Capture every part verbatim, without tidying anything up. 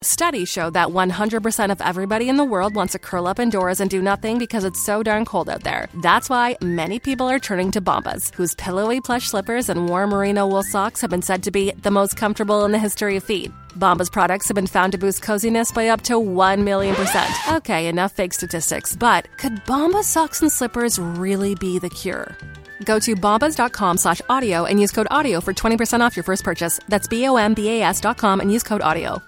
Studies show that one hundred percent of everybody in the world wants to curl up indoors and do nothing because it's so darn cold out there. That's why many people are turning to Bombas, whose pillowy plush slippers and warm merino wool socks have been said to be the most comfortable in the history of feet. Bombas products have been found to boost coziness by up to one million percent. Okay, enough fake statistics, but could Bombas socks and slippers really be the cure? Go to bombas.com slash audio and use code audio for twenty percent off your first purchase. That's B-O-M-B-A-S dot com and use code audio.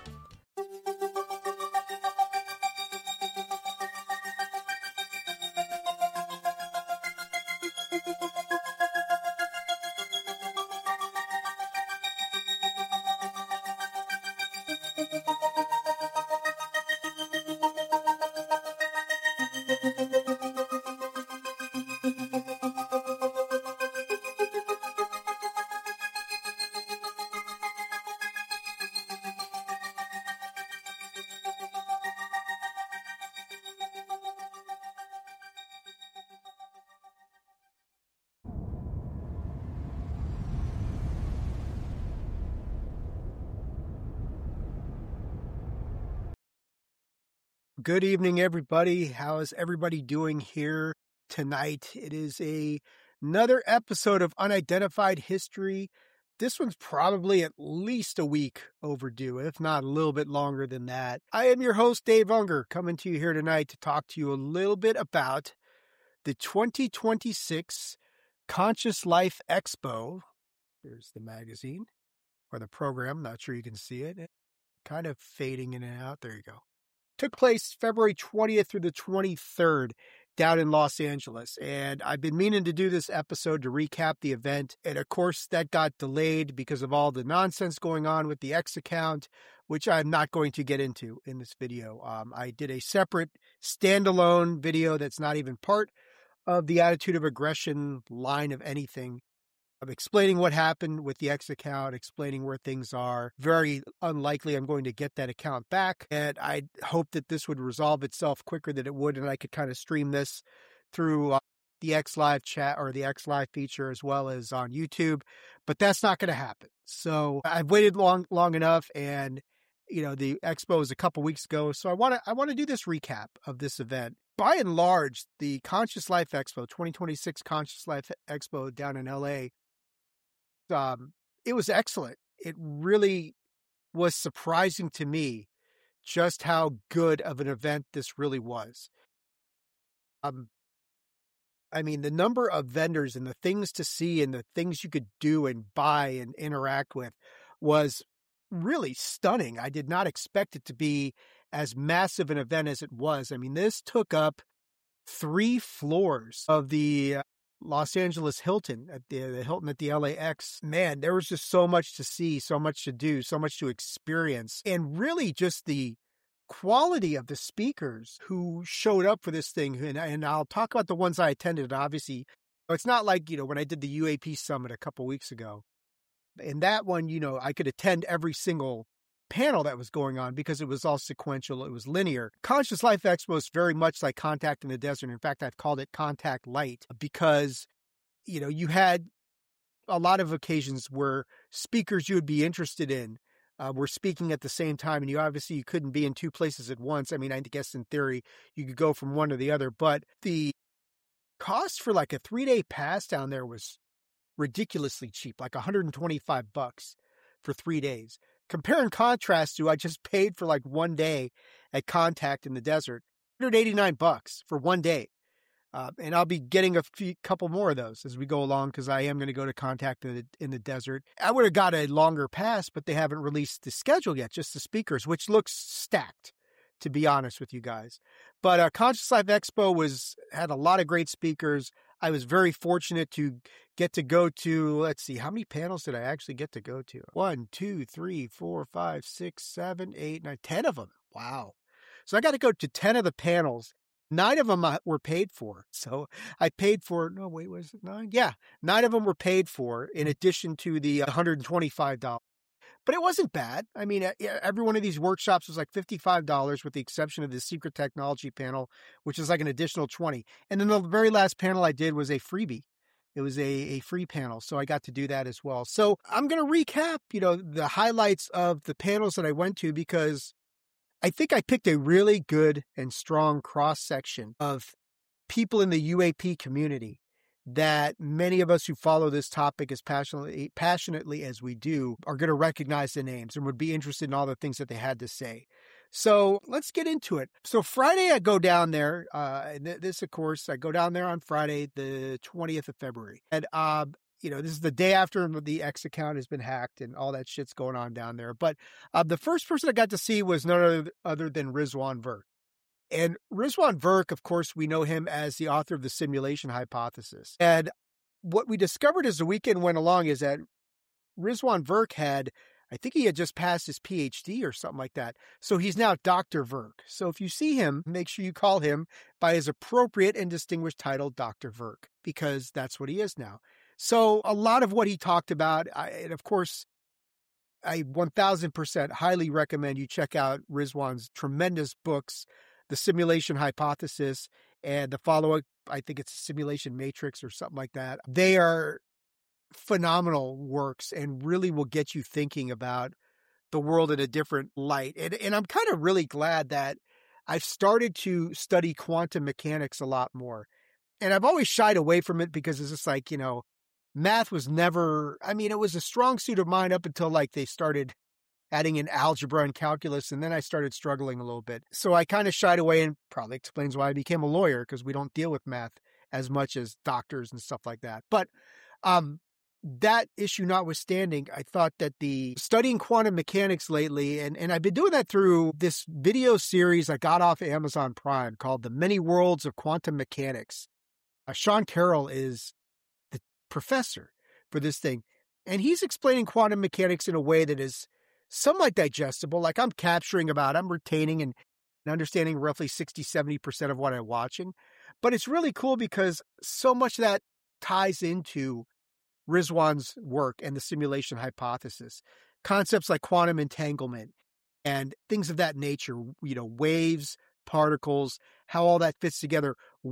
Good evening, everybody. How is everybody doing here tonight? It is a another episode of Unidentified History. This one's probably at least a week overdue, if not a little bit longer than that. I am your host, Dave Unger, coming to you here tonight to talk to you a little bit about the twenty twenty-six Conscious Life Expo. There's the magazine or the program. Not sure you can see it. Kind of fading in and out. There you go. Took place February twentieth through the twenty-third down in Los Angeles. And I've been meaning to do this episode to recap the event. And of course, that got delayed because of all the nonsense going on with the X account, which I'm not going to get into in this video. Um, I did a separate standalone video that's not even part of the Attitude of Aggression line of anything. I'm explaining what happened with the X account, explaining where things are. Very unlikely I'm going to get that account back. And I hope that this would resolve itself quicker than it would. And I could kind of stream this through uh, the X Live chat or the X Live feature as well as on YouTube. But that's not going to happen. So I've waited long, long enough. And, you know, the expo was a couple weeks ago. So I want to I want to do this recap of this event. By and large, the Conscious Life Expo, twenty twenty-six Conscious Life Expo down in L A, Um, it was excellent. It really was surprising to me just how good of an event this really was. Um, I mean, the number of vendors and the things to see and the things you could do and buy and interact with was really stunning. I did not expect it to be as massive an event as it was. I mean, this took up three floors of the Los Angeles Hilton at the, the Hilton at the L A X. Man, there was just so much to see, so much to do, so much to experience. And really just the quality of the speakers who showed up for this thing. And, and I'll talk about the ones I attended. Obviously, it's not like, you know, when I did the U A P Summit a couple weeks ago. In that one, you know, I could attend every single panel that was going on because it was all sequential. It was linear. Conscious Life Expo is very much like Contact in the Desert. In fact, I've called it Contact Light because, you know, you had a lot of occasions where speakers you would be interested in uh, were speaking at the same time. And you obviously you couldn't be in two places at once. I mean, I guess in theory you could go from one to the other, but the cost for like a three day pass down there was ridiculously cheap, like one hundred twenty-five bucks for three days. Compare and contrast to I just paid for like one day at Contact in the Desert, one hundred eighty-nine bucks for one day. Uh, and I'll be getting a few, couple more of those as we go along because I am going to go to Contact in the, in the Desert. I would have got a longer pass, but they haven't released the schedule yet, just the speakers, which looks stacked, to be honest with you guys. But uh, Conscious Life Expo was had a lot of great speakers. I was very fortunate to get to go to, let's see, how many panels did I actually get to go to? One, two, three, four, five, six, seven, eight, nine, ten of them. Wow. So I got to go to ten of the panels. Nine of them were paid for. So I paid for, no, wait, was it nine? Yeah, nine of them were paid for in addition to the one hundred twenty-five dollars. But it wasn't bad. I mean, every one of these workshops was like fifty-five dollars with the exception of the secret technology panel, which is like an additional twenty dollars. And then the very last panel I did was a freebie. It was a, a free panel, so I got to do that as well. So I'm going to recap, you know, the highlights of the panels that I went to, because I think I picked a really good and strong cross-section of people in the U A P community that many of us who follow this topic as passionately, passionately as we do are going to recognize the names and would be interested in all the things that they had to say. So let's get into it. So Friday, I go down there. Uh, and th- this, of course, I go down there on Friday, the twentieth of February. And, uh, you know, this is the day after the X account has been hacked and all that shit's going on down there. But uh, the first person I got to see was none other, other than Rizwan Virk. And Rizwan Virk, of course, we know him as the author of the Simulation Hypothesis. And what we discovered as the weekend went along is that Rizwan Virk had, I think he had just passed his P H D or something like that. So he's now Doctor Virk. So if you see him, make sure you call him by his appropriate and distinguished title, Doctor Virk, because that's what he is now. So a lot of what he talked about, I, and of course, I one thousand percent highly recommend you check out Rizwan's tremendous books, The Simulation Hypothesis, and the follow-up, I think it's Simulation Matrix or something like that. They are phenomenal works and really will get you thinking about the world in a different light. And, and I'm kind of really glad that I've started to study quantum mechanics a lot more. And I've always shied away from it because it's just like, you know, math was never, I mean, it was a strong suit of mine up until like they started adding in algebra and calculus, and then I started struggling a little bit. So I kind of shied away, and probably explains why I became a lawyer, because we don't deal with math as much as doctors and stuff like that. But um, that issue notwithstanding, I thought that the studying quantum mechanics lately, and, and I've been doing that through this video series I got off Amazon Prime called The Many Worlds of Quantum Mechanics. Uh, Sean Carroll is the professor for this thing, and he's explaining quantum mechanics in a way that is somewhat digestible. Like I'm capturing about, I'm retaining and understanding roughly sixty, seventy percent of what I'm watching. But it's really cool because so much of that ties into Rizwan's work and the simulation hypothesis. Concepts like quantum entanglement and things of that nature, you know, waves, particles, how all that fits together,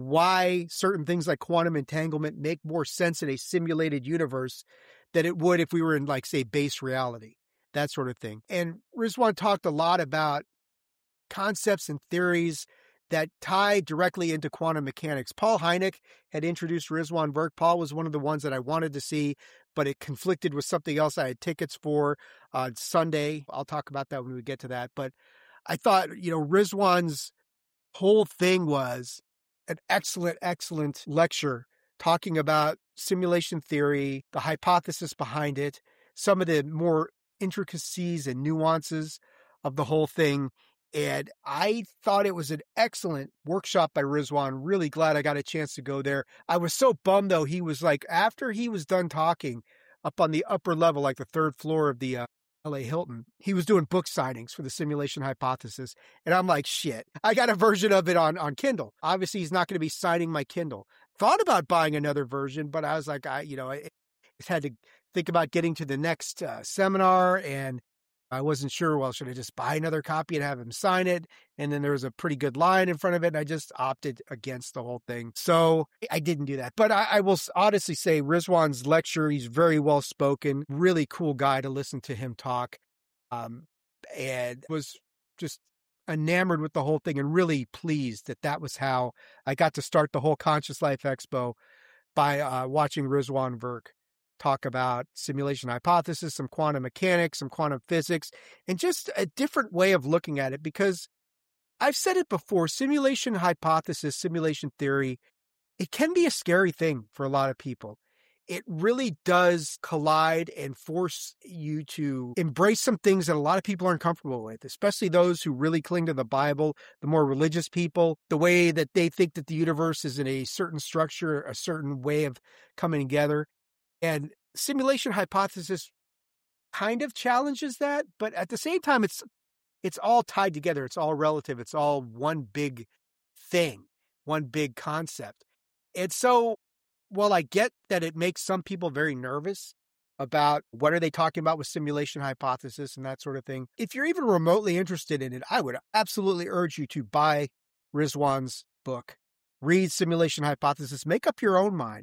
why certain things like quantum entanglement make more sense in a simulated universe than it would if we were in, like, say, base reality. That sort of thing. And Rizwan talked a lot about concepts and theories that tie directly into quantum mechanics. Paul Hynek had introduced Rizwan Virk. Paul was one of the ones that I wanted to see, but it conflicted with something else I had tickets for on Sunday. I'll talk about that when we get to that. But I thought, you know, Rizwan's whole thing was an excellent, excellent lecture talking about simulation theory, the hypothesis behind it, some of the more intricacies and nuances of the whole thing. And I thought it was an excellent workshop by Rizwan. Really glad I got a chance to go there. I was so bummed, though. He was like, after he was done talking up on the upper level, like the third floor of the uh, L A Hilton, he was doing book signings for the simulation hypothesis. And I'm like, shit, I got a version of it on, on Kindle. Obviously, he's not going to be signing my Kindle. Thought about buying another version, but I was like, I, you know, I, I had to think about getting to the next uh, seminar, and I wasn't sure, well, should I just buy another copy and have him sign it? And then there was a pretty good line in front of it, and I just opted against the whole thing. So I didn't do that. But I, I will honestly say Rizwan's lecture, he's very well spoken, really cool guy to listen to him talk, um, and was just enamored with the whole thing and really pleased that that was how I got to start the whole Conscious Life Expo, by uh, watching Rizwan Virk talk about simulation hypothesis, some quantum mechanics, some quantum physics, and just a different way of looking at it. Because I've said it before, simulation hypothesis, simulation theory, it can be a scary thing for a lot of people. It really does collide and force you to embrace some things that a lot of people aren't comfortable with, especially those who really cling to the Bible, the more religious people, the way that they think that the universe is in a certain structure, a certain way of coming together. And simulation hypothesis kind of challenges that, but at the same time, it's it's all tied together. It's all relative. It's all one big thing, one big concept. And so, while I get that it makes some people very nervous about what are they talking about with simulation hypothesis and that sort of thing, if you're even remotely interested in it, I would absolutely urge you to buy Rizwan's book, read Simulation Hypothesis, make up your own mind.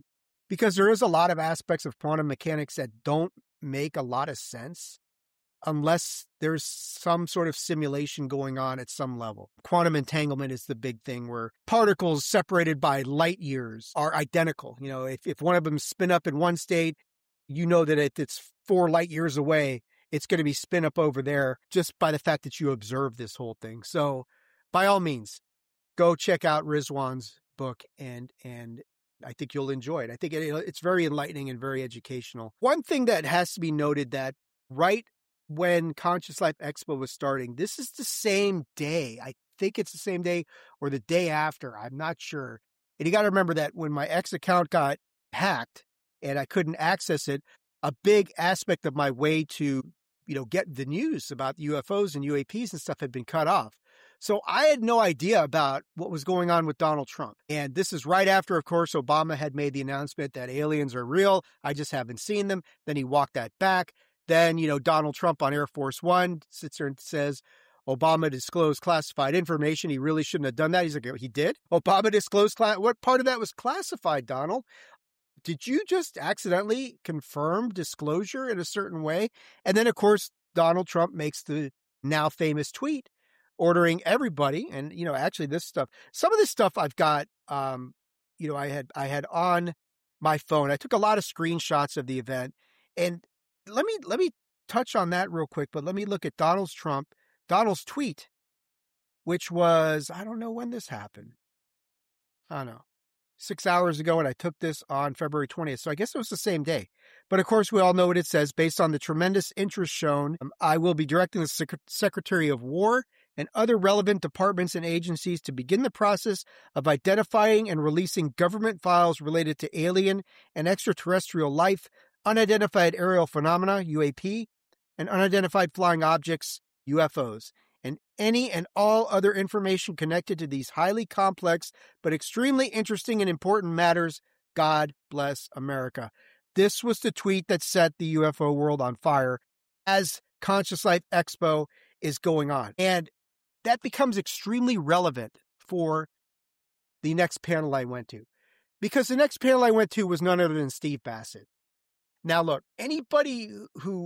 because there is a lot of aspects of quantum mechanics that don't make a lot of sense unless there's some sort of simulation going on at some level. Quantum entanglement is the big thing where particles separated by light years are identical. You know, if, if one of them spin up in one state, you know that if it's four light years away, it's going to be spin up over there just by the fact that you observe this whole thing. So by all means, go check out Rizwan's book, and and I think you'll enjoy it. I think it, it's very enlightening and very educational. One thing that has to be noted, that right when Conscious Life Expo was starting, this is the same day. I think it's the same day or the day after. I'm not sure. And you got to remember that when my X account got hacked and I couldn't access it, a big aspect of my way to, you know, get the news about the U F Os and U A Ps and stuff had been cut off. So I had no idea about what was going on with Donald Trump. And this is right after, of course, Obama had made the announcement that aliens are real. I just haven't seen them. Then he walked that back. Then, you know, Donald Trump on Air Force One sits there and says, Obama disclosed classified information. He really shouldn't have done that. He's like, he did? Obama disclosed, cla- what part of that was classified, Donald? Did you just accidentally confirm disclosure in a certain way? And then, of course, Donald Trump makes the now famous tweet ordering everybody. And, you know, actually this stuff, some of this stuff I've got, um, you know, I had, I had on my phone. I took a lot of screenshots of the event, and let me, let me touch on that real quick, but let me look at Donald's Trump, Donald's tweet, which was, I don't know when this happened. I don't know, six hours ago. And I took this on February twentieth. So I guess it was the same day. But of course, we all know what it says. Based on the tremendous interest shown, um, I will be directing the Sec- Secretary of War and other relevant departments and agencies to begin the process of identifying and releasing government files related to alien and extraterrestrial life, unidentified aerial phenomena, U A P, and unidentified flying objects, U F Os, and any and all other information connected to these highly complex but extremely interesting and important matters. God bless America. This was the tweet that set the U F O world on fire as Conscious Life Expo is going on. And that becomes extremely relevant for the next panel I went to, because the next panel I went to was none other than Steve Bassett. Now, look, anybody who,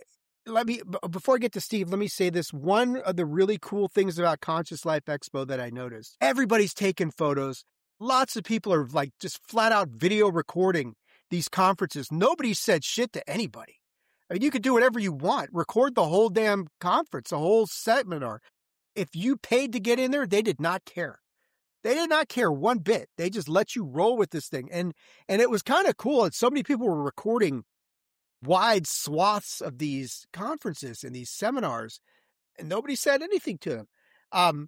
let me, before I get to Steve, let me say this. One of the really cool things about Conscious Life Expo that I noticed, everybody's taking photos. Lots of people are like just flat out video recording these conferences. Nobody said shit to anybody. I mean, you could do whatever you want. Record the whole damn conference, the whole seminar. If you paid to get in there, they did not care. They did not care one bit. They just let you roll with this thing. And and it was kind of cool. And so many people were recording wide swaths of these conferences and these seminars, and nobody said anything to them. Um,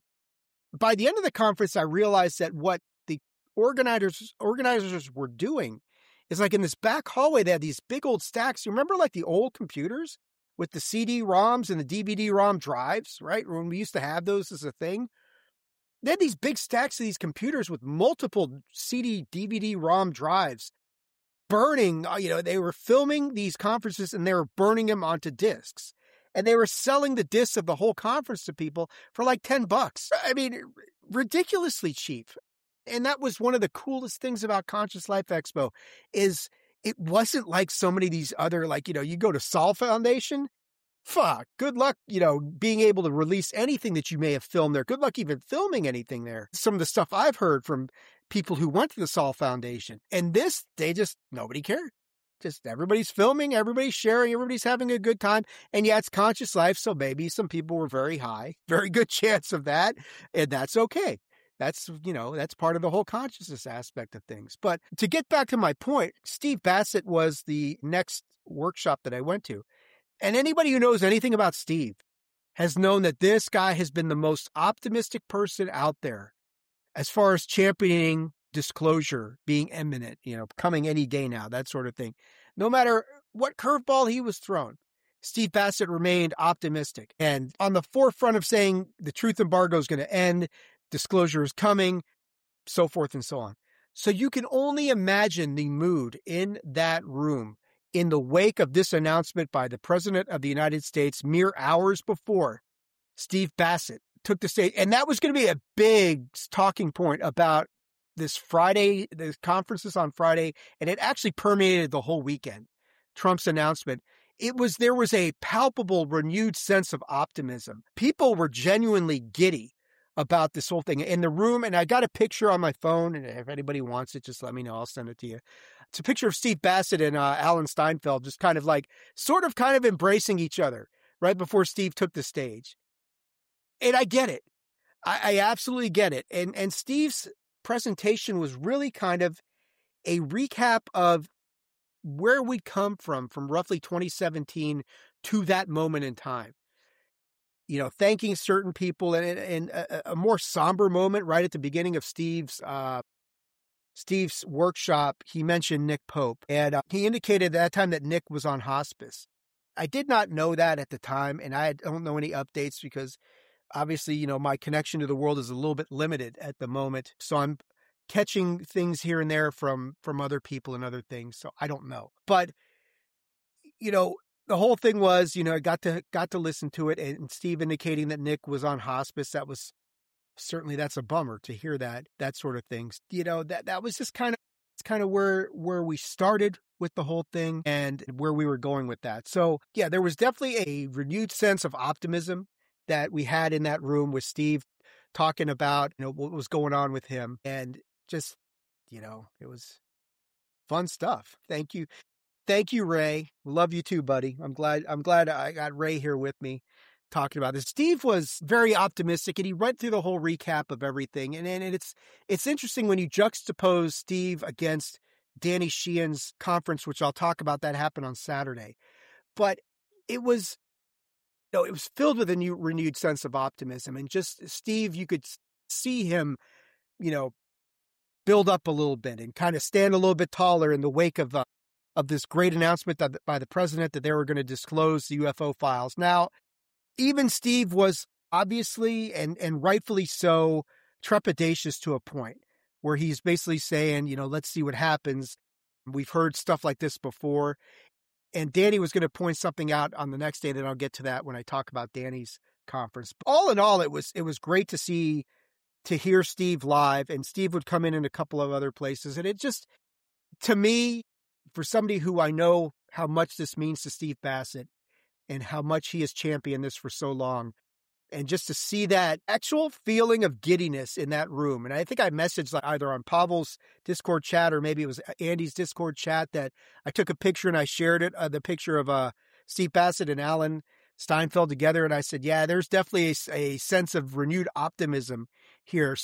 by the end of the conference, I realized that what the organizers organizers were doing is, like, in this back hallway, they had these big old stacks. You remember, like, the old computers with the C D ROMs and the D V D ROM drives, right? When we used to have those as a thing. They had these big stacks of these computers with multiple C D, D V D ROM drives burning. You know, they were filming these conferences and they were burning them onto discs. And they were selling the discs of the whole conference to people for like ten bucks. I mean, ridiculously cheap. And that was one of the coolest things about Conscious Life Expo, is it wasn't like so many of these other, like, you know, you go to Sol Foundation, fuck, good luck, you know, being able to release anything that you may have filmed there. Good luck even filming anything there. Some of the stuff I've heard from people who went to the Sol Foundation. And this, they just, nobody cared. Just everybody's filming, everybody's sharing, everybody's having a good time. And yeah, it's Conscious Life, so maybe some people were very high. Very good chance of that. And that's okay. That's, you know, that's part of the whole consciousness aspect of things. But to get back to my point, Steve Bassett was the next workshop that I went to. And anybody who knows anything about Steve has known that this guy has been the most optimistic person out there as far as championing disclosure being imminent, you know, coming any day now, that sort of thing. No matter what curveball he was thrown, Steve Bassett remained optimistic and on the forefront of saying the truth embargo is going to end, disclosure is coming, so forth and so on. So you can only imagine the mood in that room in the wake of this announcement by the President of the United States mere hours before. Steve Bassett took the stage, and that was going to be a big talking point about this Friday, the conferences on Friday, and it actually permeated the whole weekend, Trump's announcement. It was, there was a palpable, renewed sense of optimism. People were genuinely giddy about this whole thing in the room. And I got a picture on my phone, and if anybody wants it, just let me know. I'll send it to you. It's a picture of Steve Bassett and uh, Alan Steinfeld, just kind of like, sort of kind of embracing each other right before Steve took the stage. And I get it. I, I absolutely get it. And, and Steve's presentation was really kind of a recap of where we'd come from, from roughly twenty seventeen to that moment in time. You know, thanking certain people, and, and a, a more somber moment right at the beginning of Steve's uh, Steve's workshop. He mentioned Nick Pope, and uh, he indicated at that time that Nick was on hospice. I did not know that at the time, and I don't know any updates because obviously, you know, my connection to the world is a little bit limited at the moment. So I'm catching things here and there from, from other people and other things. So I don't know. But, you know, the whole thing was, you know, I got to, got to listen to it, and Steve indicating that Nick was on hospice. That was certainly, that's a bummer to hear that, that sort of things. You know, that, that was just kind of, it's kind of where, where we started with the whole thing and where we were going with that. So yeah, there was definitely a renewed sense of optimism that we had in that room with Steve talking about, you know, what was going on with him. And just, you know, it was fun stuff. Thank you. Thank you, Ray. Love you too, buddy. I'm glad, I'm glad I got Ray here with me talking about this. Steve was very optimistic, and he went through the whole recap of everything. And, and it's, it's interesting when you juxtapose Steve against Danny Sheehan's conference, which I'll talk about. That happened on Saturday, but it was, no, it was filled with a new renewed sense of optimism. And just Steve, you could see him, you know, build up a little bit and kind of stand a little bit taller in the wake of, uh, of this great announcement that, by the president that they were going to disclose the U F O files. Now, even Steve was obviously and, and rightfully so trepidatious to a point where he's basically saying, you know, let's see what happens. We've heard stuff like this before. And Danny was going to point something out on the next day that I'll get to that when I talk about Danny's conference. But all in all, it was, it was great to see, to hear Steve live, and Steve would come in in a couple of other places. And it just, to me, for somebody who I know how much this means to Steve Bassett and how much he has championed this for so long, and just to see that actual feeling of giddiness in that room. And I think I messaged either on Pavel's Discord chat or maybe it was Andy's Discord chat that I took a picture and I shared it, uh, the picture of uh, Steve Bassett and Alan Steinfeld together. And I said, yeah, there's definitely a, a sense of renewed optimism here.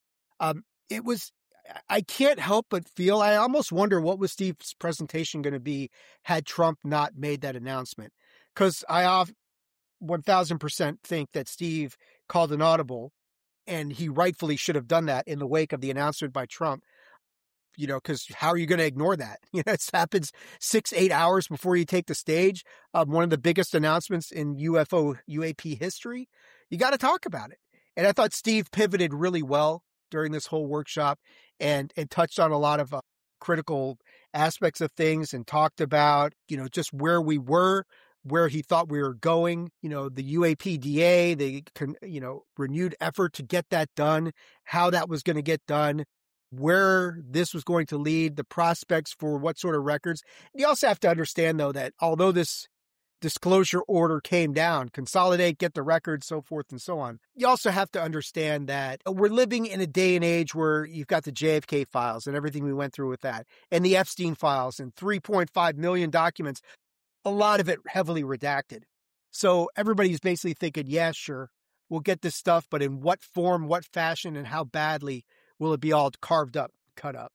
Um, it was, I can't help but feel, I almost wonder what was Steve's presentation going to be had Trump not made that announcement. Because I off. one thousand percent think that Steve called an audible, and he rightfully should have done that in the wake of the announcement by Trump, you know, because how are you going to ignore that? You know, it happens six, eight hours before you take the stage. Um, one of the biggest announcements in U F O, U A P history. You got to talk about it. And I thought Steve pivoted really well during this whole workshop and, and touched on a lot of uh, critical aspects of things and talked about, you know, just where we were, where he thought we were going, you know, the U A P D A, the, you know, renewed effort to get that done, how that was going to get done, where this was going to lead, the prospects for what sort of records. You also have to understand, though, that although this disclosure order came down, consolidate, get the records, so forth and so on, you also have to understand that we're living in a day and age where you've got the J F K files and everything we went through with that, and the Epstein files and three point five million documents, a lot of it heavily redacted. So everybody's basically thinking, yeah, sure, we'll get this stuff, but in what form, what fashion, and how badly will it be all carved up, cut up?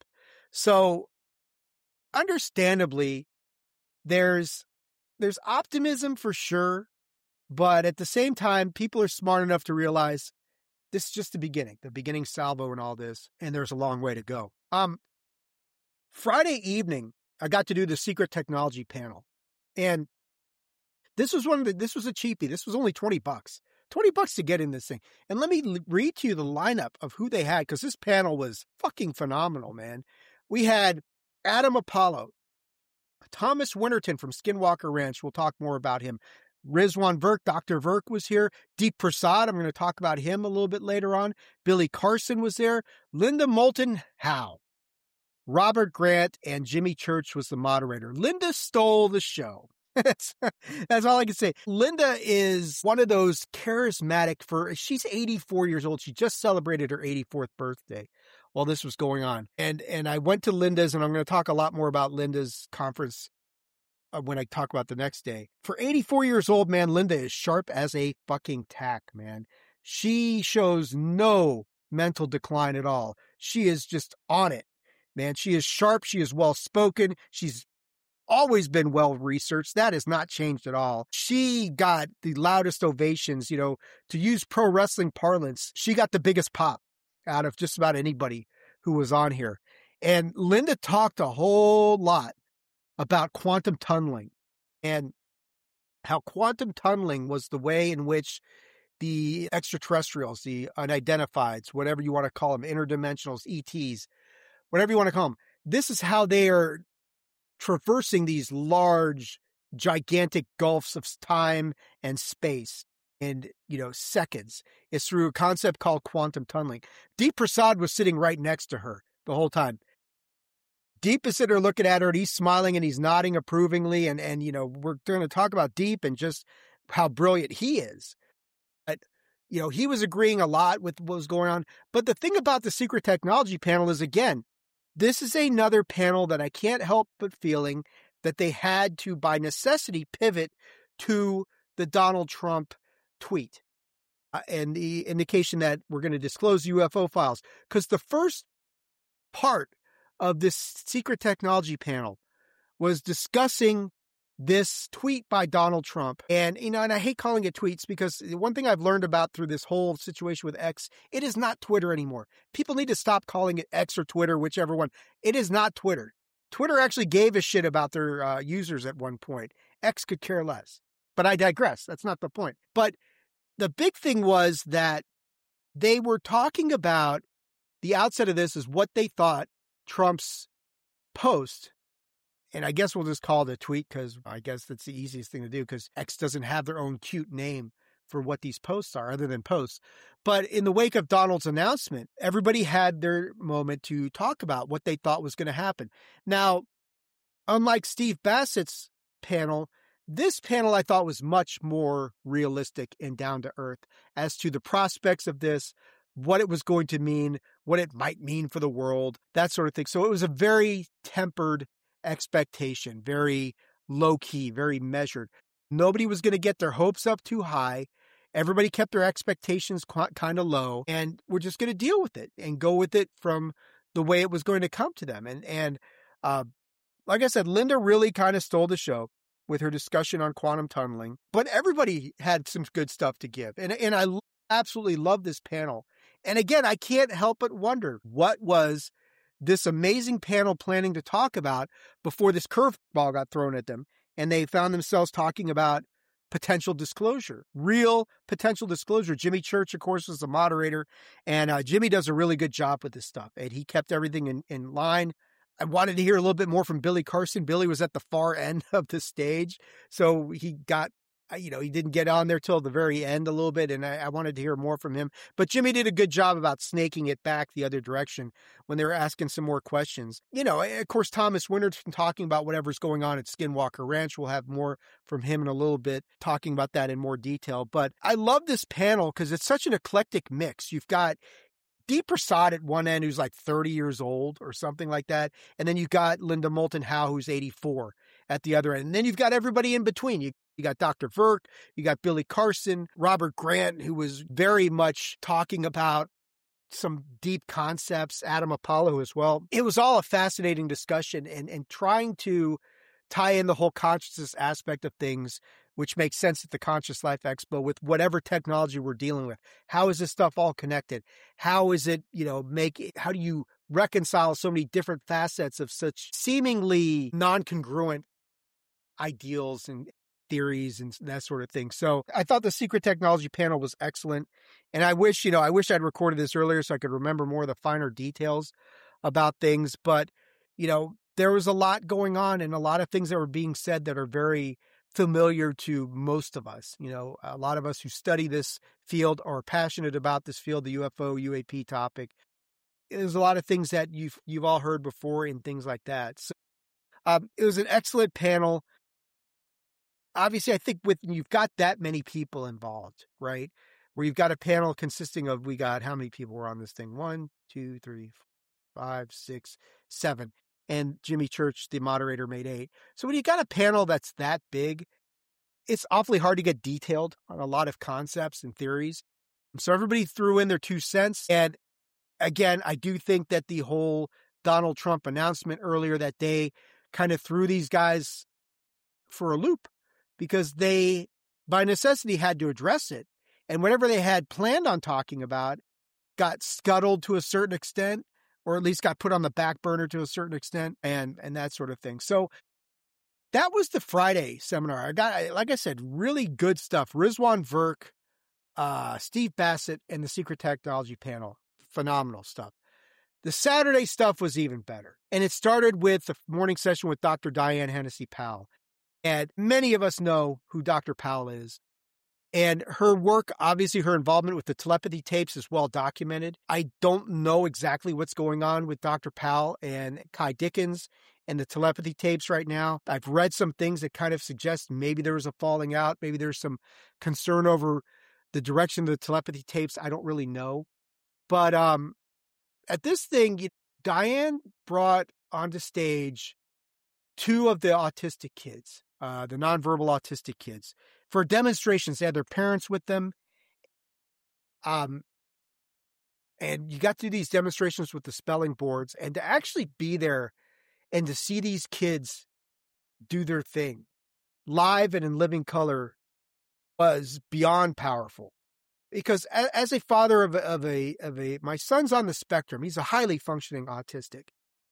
So understandably, there's there's optimism for sure, but at the same time, people are smart enough to realize this is just the beginning, the beginning salvo and all this, and there's a long way to go. Um, Friday evening, I got to do the secret technology panel. And this was one of the, this was a cheapie. This was only twenty bucks, twenty bucks to get in this thing. And let me read to you the lineup of who they had, because this panel was fucking phenomenal, man. We had Adam Apollo, Thomas Winterton from Skinwalker Ranch. We'll talk more about him. Rizwan Virk, Doctor Virk was here. Deep Prasad, I'm going to talk about him a little bit later on. Billy Carson was there. Linda Moulton Howe. Robert Grant and Jimmy Church was the moderator. Linda stole the show. that's, that's all I can say. Linda is one of those charismatic for, she's eighty-four years old. She just celebrated her eighty-fourth birthday while this was going on. And, and I went to Linda's, and I'm going to talk a lot more about Linda's conference when I talk about the next day. For eighty-four years old, man, Linda is sharp as a fucking tack, man. She shows no mental decline at all. She is just on it, man. She is sharp. She is well-spoken. She's always been well-researched. That has not changed at all. She got the loudest ovations, you know, to use pro wrestling parlance. She got the biggest pop out of just about anybody who was on here. And Linda talked a whole lot about quantum tunneling and how quantum tunneling was the way in which the extraterrestrials, the unidentifieds, whatever you want to call them, interdimensionals, E Ts, whatever you want to call them, this is how they are traversing these large, gigantic gulfs of time and space in, you know, seconds. It's through a concept called quantum tunneling. Deep Prasad was sitting right next to her the whole time. Deep is sitting there looking at her, and he's smiling and he's nodding approvingly. And, and you know, we're going to talk about Deep and just how brilliant he is. But, you know, he was agreeing a lot with what was going on. But the thing about the Secret Technology panel is, again, this is another panel that I can't help but feeling that they had to, by necessity, pivot to the Donald Trump tweet uh, and the indication that we're going to disclose U F O files. Because the first part of this Secret Technology panel was discussing this tweet by Donald Trump. And, you know, and I hate calling it tweets because one thing I've learned about through this whole situation with X, it is not Twitter anymore. People need to stop calling it X or Twitter, whichever one. It is not Twitter. Twitter actually gave a shit about their uh, users at one point. X could care less. But I digress. That's not the point. But the big thing was that they were talking about the outset of this is what they thought Trump's post, and I guess we'll just call it a tweet because I guess that's the easiest thing to do because X doesn't have their own cute name for what these posts are other than posts. But in the wake of Donald's announcement, everybody had their moment to talk about what they thought was going to happen. Now, unlike Steve Bassett's panel, this panel I thought was much more realistic and down to earth as to the prospects of this, what it was going to mean, what it might mean for the world, that sort of thing. So it was a very tempered expectation, very low key, very measured. Nobody was going to get their hopes up too high. Everybody kept their expectations qu- kind of low, and we're just going to deal with it and go with it from the way it was going to come to them. And, and, uh, like I said, Linda really kind of stole the show with her discussion on quantum tunneling, but everybody had some good stuff to give. And, and I absolutely love this panel. And again, I can't help but wonder what was this amazing panel planning to talk about before this curveball got thrown at them. And they found themselves talking about potential disclosure, real potential disclosure. Jimmy Church, of course, was the moderator, and uh, Jimmy does a really good job with this stuff. And he kept everything in, in line. I wanted to hear a little bit more from Billy Carson. Billy was at the far end of the stage, so he got, you know, he didn't get on there till the very end a little bit, and I, I wanted to hear more from him. But Jimmy did a good job about snaking it back the other direction when they were asking some more questions. You know, of course, Thomas Winterton talking about whatever's going on at Skinwalker Ranch. We'll have more from him in a little bit, talking about that in more detail. But I love this panel because it's such an eclectic mix. You've got Deep Prasad at one end, who's like thirty years old or something like that. And then you've got Linda Moulton Howe, who's eighty-four at the other end. And then you've got everybody in between. You You got Doctor Virk, you got Billy Carson, Robert Grant, who was very much talking about some deep concepts, Adam Apollo as well. It was all a fascinating discussion and, and trying to tie in the whole consciousness aspect of things, which makes sense at the Conscious Life Expo with whatever technology we're dealing with. How is this stuff all connected? How is it, you know, make it, how do you reconcile so many different facets of such seemingly non-congruent ideals and theories and that sort of thing. So I thought the Secret Technology panel was excellent. And I wish, you know, I wish I'd recorded this earlier so I could remember more of the finer details about things. But, you know, there was a lot going on and a lot of things that were being said that are very familiar to most of us. You know, a lot of us who study this field or are passionate about this field, the U F O, U A P topic. There's a lot of things that you've you've all heard before and things like that. So um, it was an excellent panel. Obviously, I think with you've got that many people involved, right? Where you've got a panel consisting of, we got how many people were on this thing? One, two, three, five, six, seven. And Jimmy Church, the moderator, made eight. So when you got a panel that's that big, it's awfully hard to get detailed on a lot of concepts and theories. So everybody threw in their two cents. And again, I do think that the whole Donald Trump announcement earlier that day kind of threw these guys for a loop, because they, by necessity, had to address it. And whatever they had planned on talking about got scuttled to a certain extent, or at least got put on the back burner to a certain extent, and and that sort of thing. So that was the Friday seminar. I got, like I said, really good stuff. Rizwan Virk, uh, Steve Bassett, and the Secret Technology panel. Phenomenal stuff. The Saturday stuff was even better. And it started with the morning session with Doctor Diane Hennessy Powell. And many of us know who Doctor Powell is. And her work, obviously her involvement with the telepathy tapes is well documented. I don't know exactly what's going on with Doctor Powell and Kai Dickens and the telepathy tapes right now. I've read some things that kind of suggest maybe there was a falling out. Maybe there's some concern over the direction of the telepathy tapes. I don't really know. But um, at this thing, you, Diane brought onto stage two of the autistic kids, uh, the nonverbal autistic kids, for demonstrations. They had their parents with them. Um, and you got to do these demonstrations with the spelling boards, and to actually be there and to see these kids do their thing live and in living color was beyond powerful. Because as a father of a, of a, of a, my son's on the spectrum. He's a highly functioning autistic.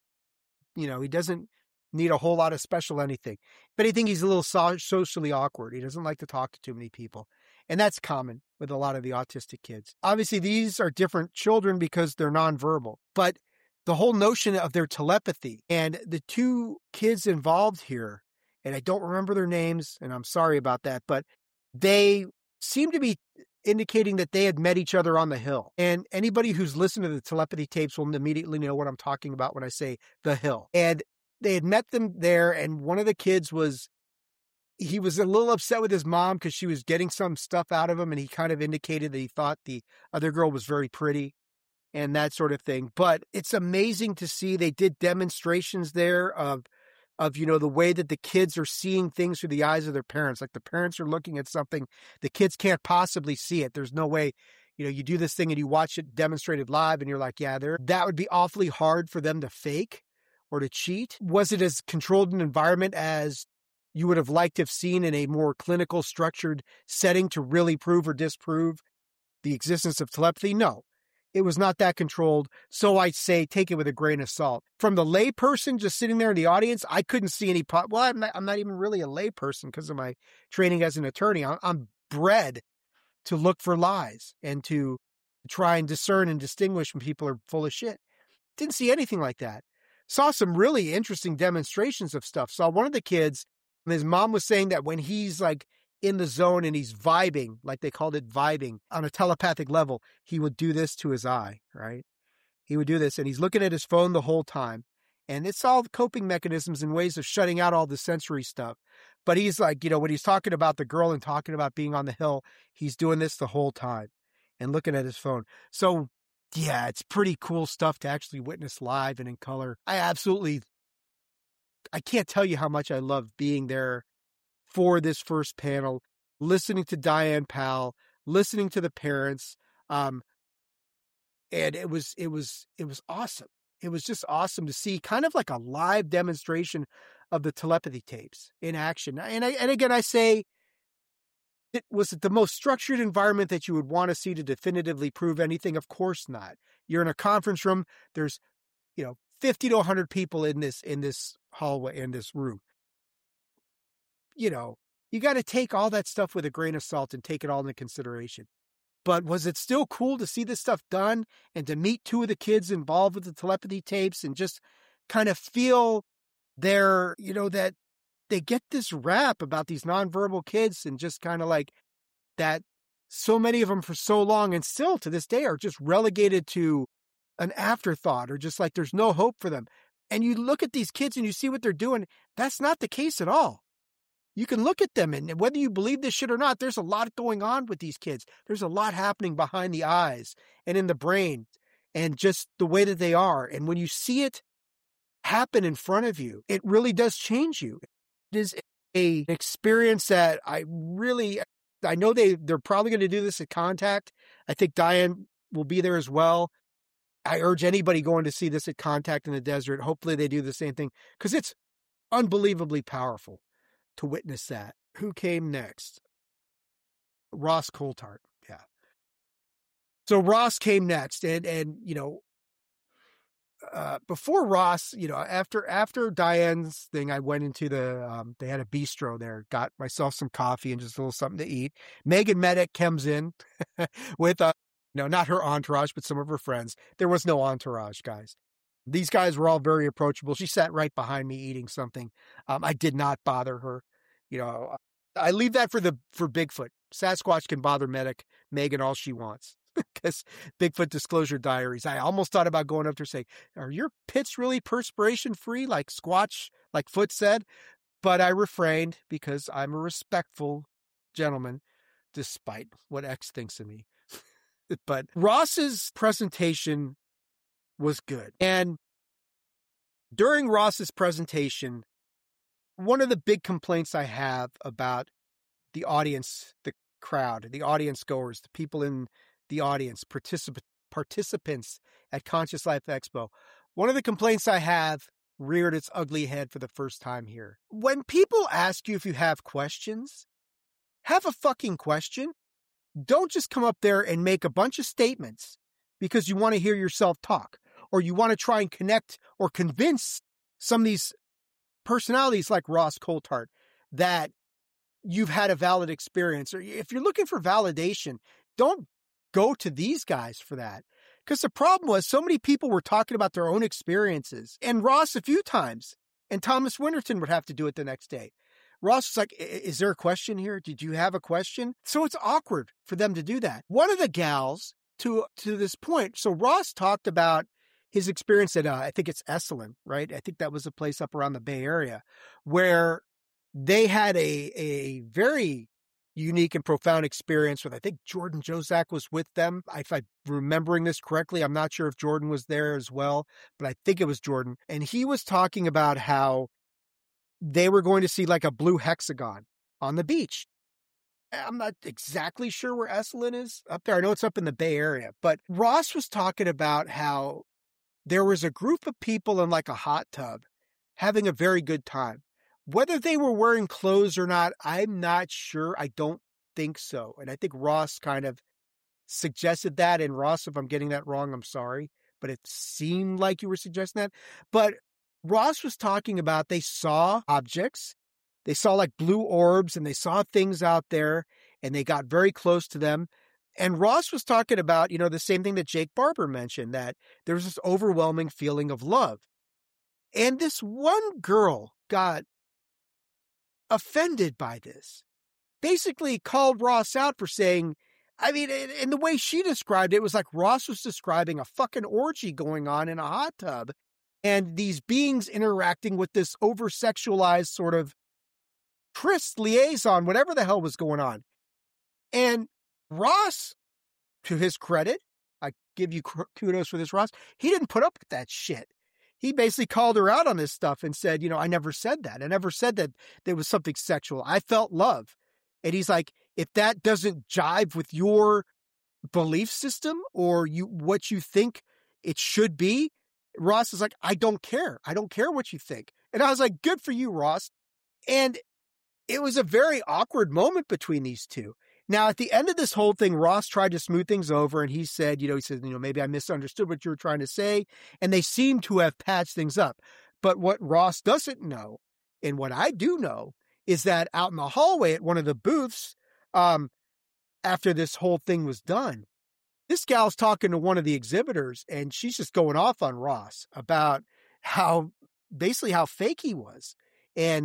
You know, he doesn't need a whole lot of special anything. If anything, he's a little so- socially awkward. He doesn't like to talk to too many people. And that's common with a lot of the autistic kids. Obviously, these are different children because they're nonverbal. But the whole notion of their telepathy, and the two kids involved here, and I don't remember their names, and I'm sorry about that, but they seem to be indicating that they had met each other on the Hill. And anybody who's listened to the telepathy tapes will immediately know what I'm talking about when I say the Hill. And they had met them there, and one of the kids was, he was a little upset with his mom because she was getting some stuff out of him, and he kind of indicated that he thought the other girl was very pretty and that sort of thing. But it's amazing to see. They did demonstrations there of, of, you know, the way that the kids are seeing things through the eyes of their parents. Like the parents are looking at something, the kids can't possibly see it. There's no way, you know, you do this thing and you watch it demonstrated live and you're like, yeah, there, that would be awfully hard for them to fake or to cheat. Was it as controlled an environment as you would have liked to have seen in a more clinical structured setting to really prove or disprove the existence of telepathy? No. It was not that controlled. So I say take it with a grain of salt. From the lay person just sitting there in the audience, I couldn't see any, po- well, I'm not, I'm not even really a lay person because of my training as an attorney. I'm, I'm bred to look for lies and to try and discern and distinguish when people are full of shit. Didn't see anything like that. Saw some really interesting demonstrations of stuff. Saw one of the kids, and his mom was saying that when he's like in the zone and he's vibing, like they called it vibing on a telepathic level, he would do this to his eye, right? He would do this and he's looking at his phone the whole time. And it's all coping mechanisms and ways of shutting out all the sensory stuff. But he's like, you know, when he's talking about the girl and talking about being on the Hill, he's doing this the whole time and looking at his phone. So yeah, it's pretty cool stuff to actually witness live and in color. I absolutely, I can't tell you how much I love being there for this first panel, listening to Diane Powell, listening to the parents. Um, and it was, it was, it was awesome. It was just awesome to see kind of like a live demonstration of the telepathy tapes in action. And I, and again, I say, it was it the most structured environment that you would want to see to definitively prove anything? Of course not. You're in a conference room. There's, you know, fifty to a hundred people in this, in this hallway, in this room. You know, you got to take all that stuff with a grain of salt and take it all into consideration. But was it still cool to see this stuff done and to meet two of the kids involved with the telepathy tapes and just kind of feel their, you know, that they get this rap about these nonverbal kids and just kind of like that so many of them for so long and still to this day are just relegated to an afterthought or just like there's no hope for them. And you look at these kids and you see what they're doing. That's not the case at all. You can look at them and whether you believe this shit or not, there's a lot going on with these kids. There's a lot happening behind the eyes and in the brain and just the way that they are. And when you see it happen in front of you, it really does change you. It is a experience that I really, I know they, they're probably going to do this at Contact. I think Diane will be there as well. I urge anybody going to see this at Contact in the Desert. Hopefully they do the same thing because it's unbelievably powerful to witness that. Who came next? Ross Coulthart. Yeah. So Ross came next and, and, you know, uh, before Ross, you know, after, after Diane's thing, I went into the, um, they had a bistro there, got myself some coffee and just a little something to eat. Megan Medic comes in with, uh, you know, not her entourage, but some of her friends. There was no entourage, guys. These guys were all very approachable. She sat right behind me eating something. Um, I did not bother her. You know, I leave that for the, for Bigfoot. Sasquatch can bother Medic, Megan, all she wants. Because Bigfoot Disclosure Diaries. I almost thought about going up to her and saying, are your pits really perspiration free? Like Squatch, like Foot said, but I refrained because I'm a respectful gentleman, despite what X thinks of me. But Ross's presentation was good. And during Ross's presentation, one of the big complaints I have about the audience, the crowd, the audience goers, the people in the audience, particip- participants at Conscious Life Expo, one of the complaints I have reared its ugly head for the first time here. When people ask you if you have questions, have a fucking question. Don't just come up there and make a bunch of statements because you want to hear yourself talk or you want to try and connect or convince some of these personalities like Ross Coulthart that you've had a valid experience. Or if you're looking for validation, don't go to these guys for that. Because the problem was so many people were talking about their own experiences and Ross a few times and Thomas Winterton would have to do it the next day. Ross was like, is there a question here? Did you have a question? So it's awkward for them to do that. One of the gals to, to this point. So Ross talked about his experience at, uh, I think it's Esalen, right? I think that was a place up around the Bay Area where they had a, a very unique and profound experience with, I think Jordan Jozak was with them. If I'm remembering this correctly, I'm not sure if Jordan was there as well, but I think it was Jordan. And he was talking about how they were going to see like a blue hexagon on the beach. I'm not exactly sure where Esalen is up there. I know it's up in the Bay Area, but Ross was talking about how there was a group of people in like a hot tub having a very good time. Whether they were wearing clothes or not, I'm not sure. I don't think so. And I think Ross kind of suggested that. And Ross, if I'm getting that wrong, I'm sorry. But it seemed like you were suggesting that. But Ross was talking about they saw objects. They saw like blue orbs and they saw things out there and they got very close to them. And Ross was talking about, you know, the same thing that Jake Barber mentioned, that there was this overwhelming feeling of love. And this one girl got offended by this, basically called Ross out for saying, I mean, in the way she described it, it was like Ross was describing a fucking orgy going on in a hot tub and these beings interacting with this over-sexualized sort of tryst liaison, whatever the hell was going on. And Ross, to his credit, I give you kudos for this, Ross, he didn't put up with that shit. He basically called her out on this stuff and said, you know, I never said that. I never said that there was something sexual. I felt love. And he's like, if that doesn't jive with your belief system or you what you think it should be, Ross is like, I don't care. I don't care what you think. And I was like, good for you, Ross. And it was a very awkward moment between these two. Now, at the end of this whole thing, Ross tried to smooth things over and he said, you know, he said, you know, maybe I misunderstood what you were trying to say. And they seem to have patched things up. But what Ross doesn't know, and what I do know, is that out in the hallway at one of the booths, um, after this whole thing was done, this gal's talking to one of the exhibitors and she's just going off on Ross about how, basically how fake he was. And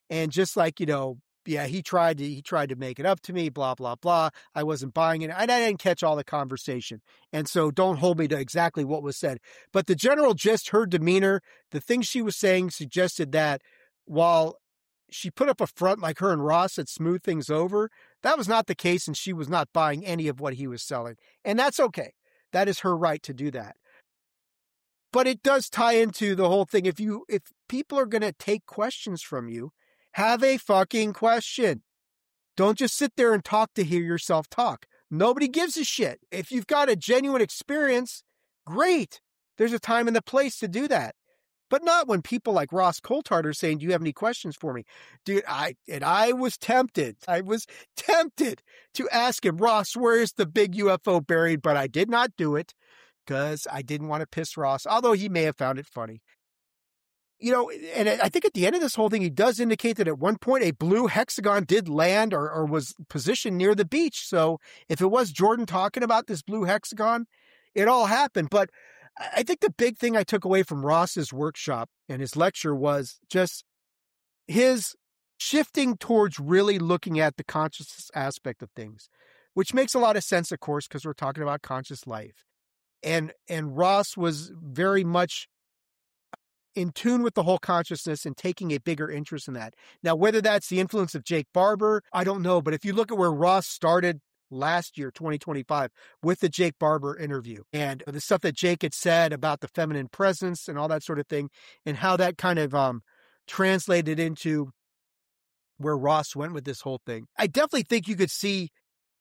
And just like, you know, yeah, he tried to, he tried to make it up to me, blah, blah, blah. I wasn't buying it. And I didn't catch all the conversation. And so don't hold me to exactly what was said. But the general gist, her demeanor, the things she was saying suggested that while she put up a front like her and Ross had smoothed things over, that was not the case. And she was not buying any of what he was selling. And that's okay. That is her right to do that. But it does tie into the whole thing. If you, if people are going to take questions from you, have a fucking question. Don't just sit there and talk to hear yourself talk. Nobody gives a shit. If you've got a genuine experience, great. There's a time and a place to do that. But not when people like Ross Coulthard are saying, do you have any questions for me? Dude, I, and I was tempted. I was tempted to ask him, Ross, where is the big U F O buried? But I did not do it because I didn't want to piss Ross, although he may have found it funny. You know, and I think at the end of this whole thing, he does indicate that at one point a blue hexagon did land or, or was positioned near the beach. So if it was Jordan talking about this blue hexagon, it all happened. But I think the big thing I took away from Ross's workshop and his lecture was just his shifting towards really looking at the consciousness aspect of things, which makes a lot of sense, of course, because we're talking about conscious life. And, and Ross was very much in tune with the whole consciousness and taking a bigger interest in that. Now, whether that's the influence of Jake Barber, I don't know. But if you look at where Ross started last year, twenty twenty-five, with the Jake Barber interview and the stuff that Jake had said about the feminine presence and all that sort of thing, and how that kind of um, translated into where Ross went with this whole thing, I definitely think you could see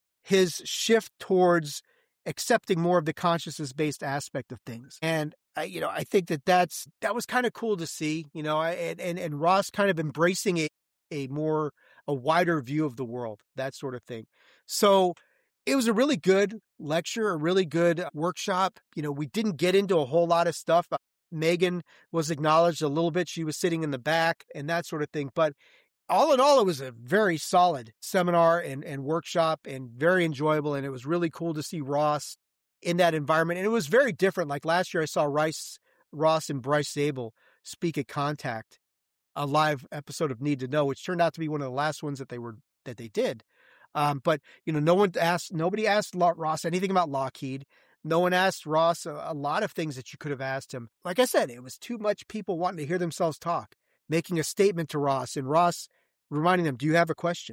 his shift towards accepting more of the consciousness-based aspect of things. And I, you know, I think that that's, that was kind of cool to see, you know, and, and, and Ross kind of embracing a, a more, a wider view of the world, that sort of thing. So it was a really good lecture, a really good workshop. You know, we didn't get into a whole lot of stuff. Megan was acknowledged a little bit. She was sitting in the back and that sort of thing. But all in all, it was a very solid seminar and, and workshop and very enjoyable. And it was really cool to see Ross in that environment. And it was very different. Like last year, I saw Rice, Ross and Bryce Zabel speak at Contact, a live episode of Need to Know, which turned out to be one of the last ones that they were, that they did. Um, but, you know, no one asked, nobody asked Ross anything about Lockheed. No one asked Ross a, a lot of things that you could have asked him. Like I said, it was too much people wanting to hear themselves talk, making a statement to Ross and Ross reminding them, do you have a question?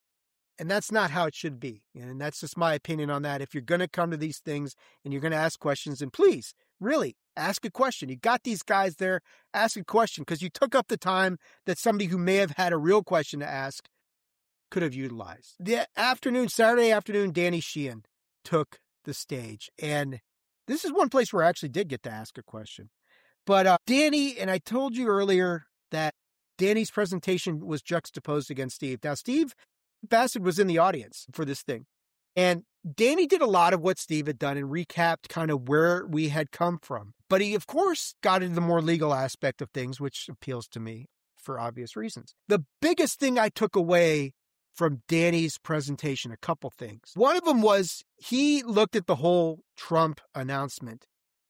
And that's not how it should be. And that's just my opinion on that. If you're going to come to these things and you're going to ask questions, then please, really, ask a question. You got these guys there, ask a question, because you took up the time that somebody who may have had a real question to ask could have utilized. The afternoon, Saturday afternoon, Danny Sheehan took the stage. And this is one place where I actually did get to ask a question. But uh, Danny, and I told you earlier that Danny's presentation was juxtaposed against Steve. Now, Steve Bassett was in the audience for this thing. And Danny did a lot of what Steve had done and recapped kind of where we had come from. But he, of course, got into the more legal aspect of things, which appeals to me for obvious reasons. The biggest thing I took away from Danny's presentation, a couple things. One of them was he looked at the whole Trump announcement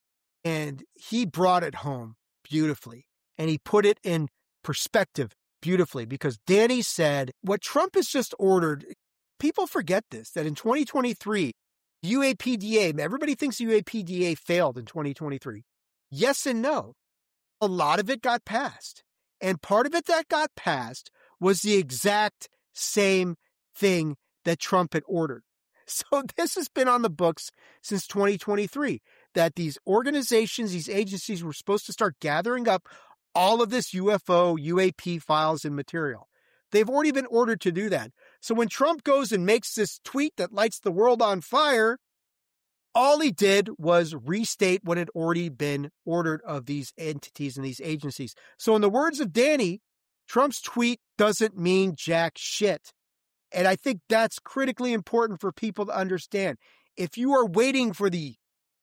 and he brought it home beautifully. And he put it in perspective beautifully, because Danny said what Trump has just ordered, people forget this, that in twenty twenty-three, U A P D A, everybody thinks U A P D A failed in twenty twenty-three. Yes and no. A lot of it got passed. And part of it that got passed was the exact same thing that Trump had ordered. So this has been on the books since twenty twenty-three, that these organizations, these agencies were supposed to start gathering up all of this U F O, U A P files and material. They've already been ordered to do that. So when Trump goes and makes this tweet that lights the world on fire, all he did was restate what had already been ordered of these entities and these agencies. So in the words of Danny, Trump's tweet doesn't mean jack shit. And I think that's critically important for people to understand. If you are waiting for the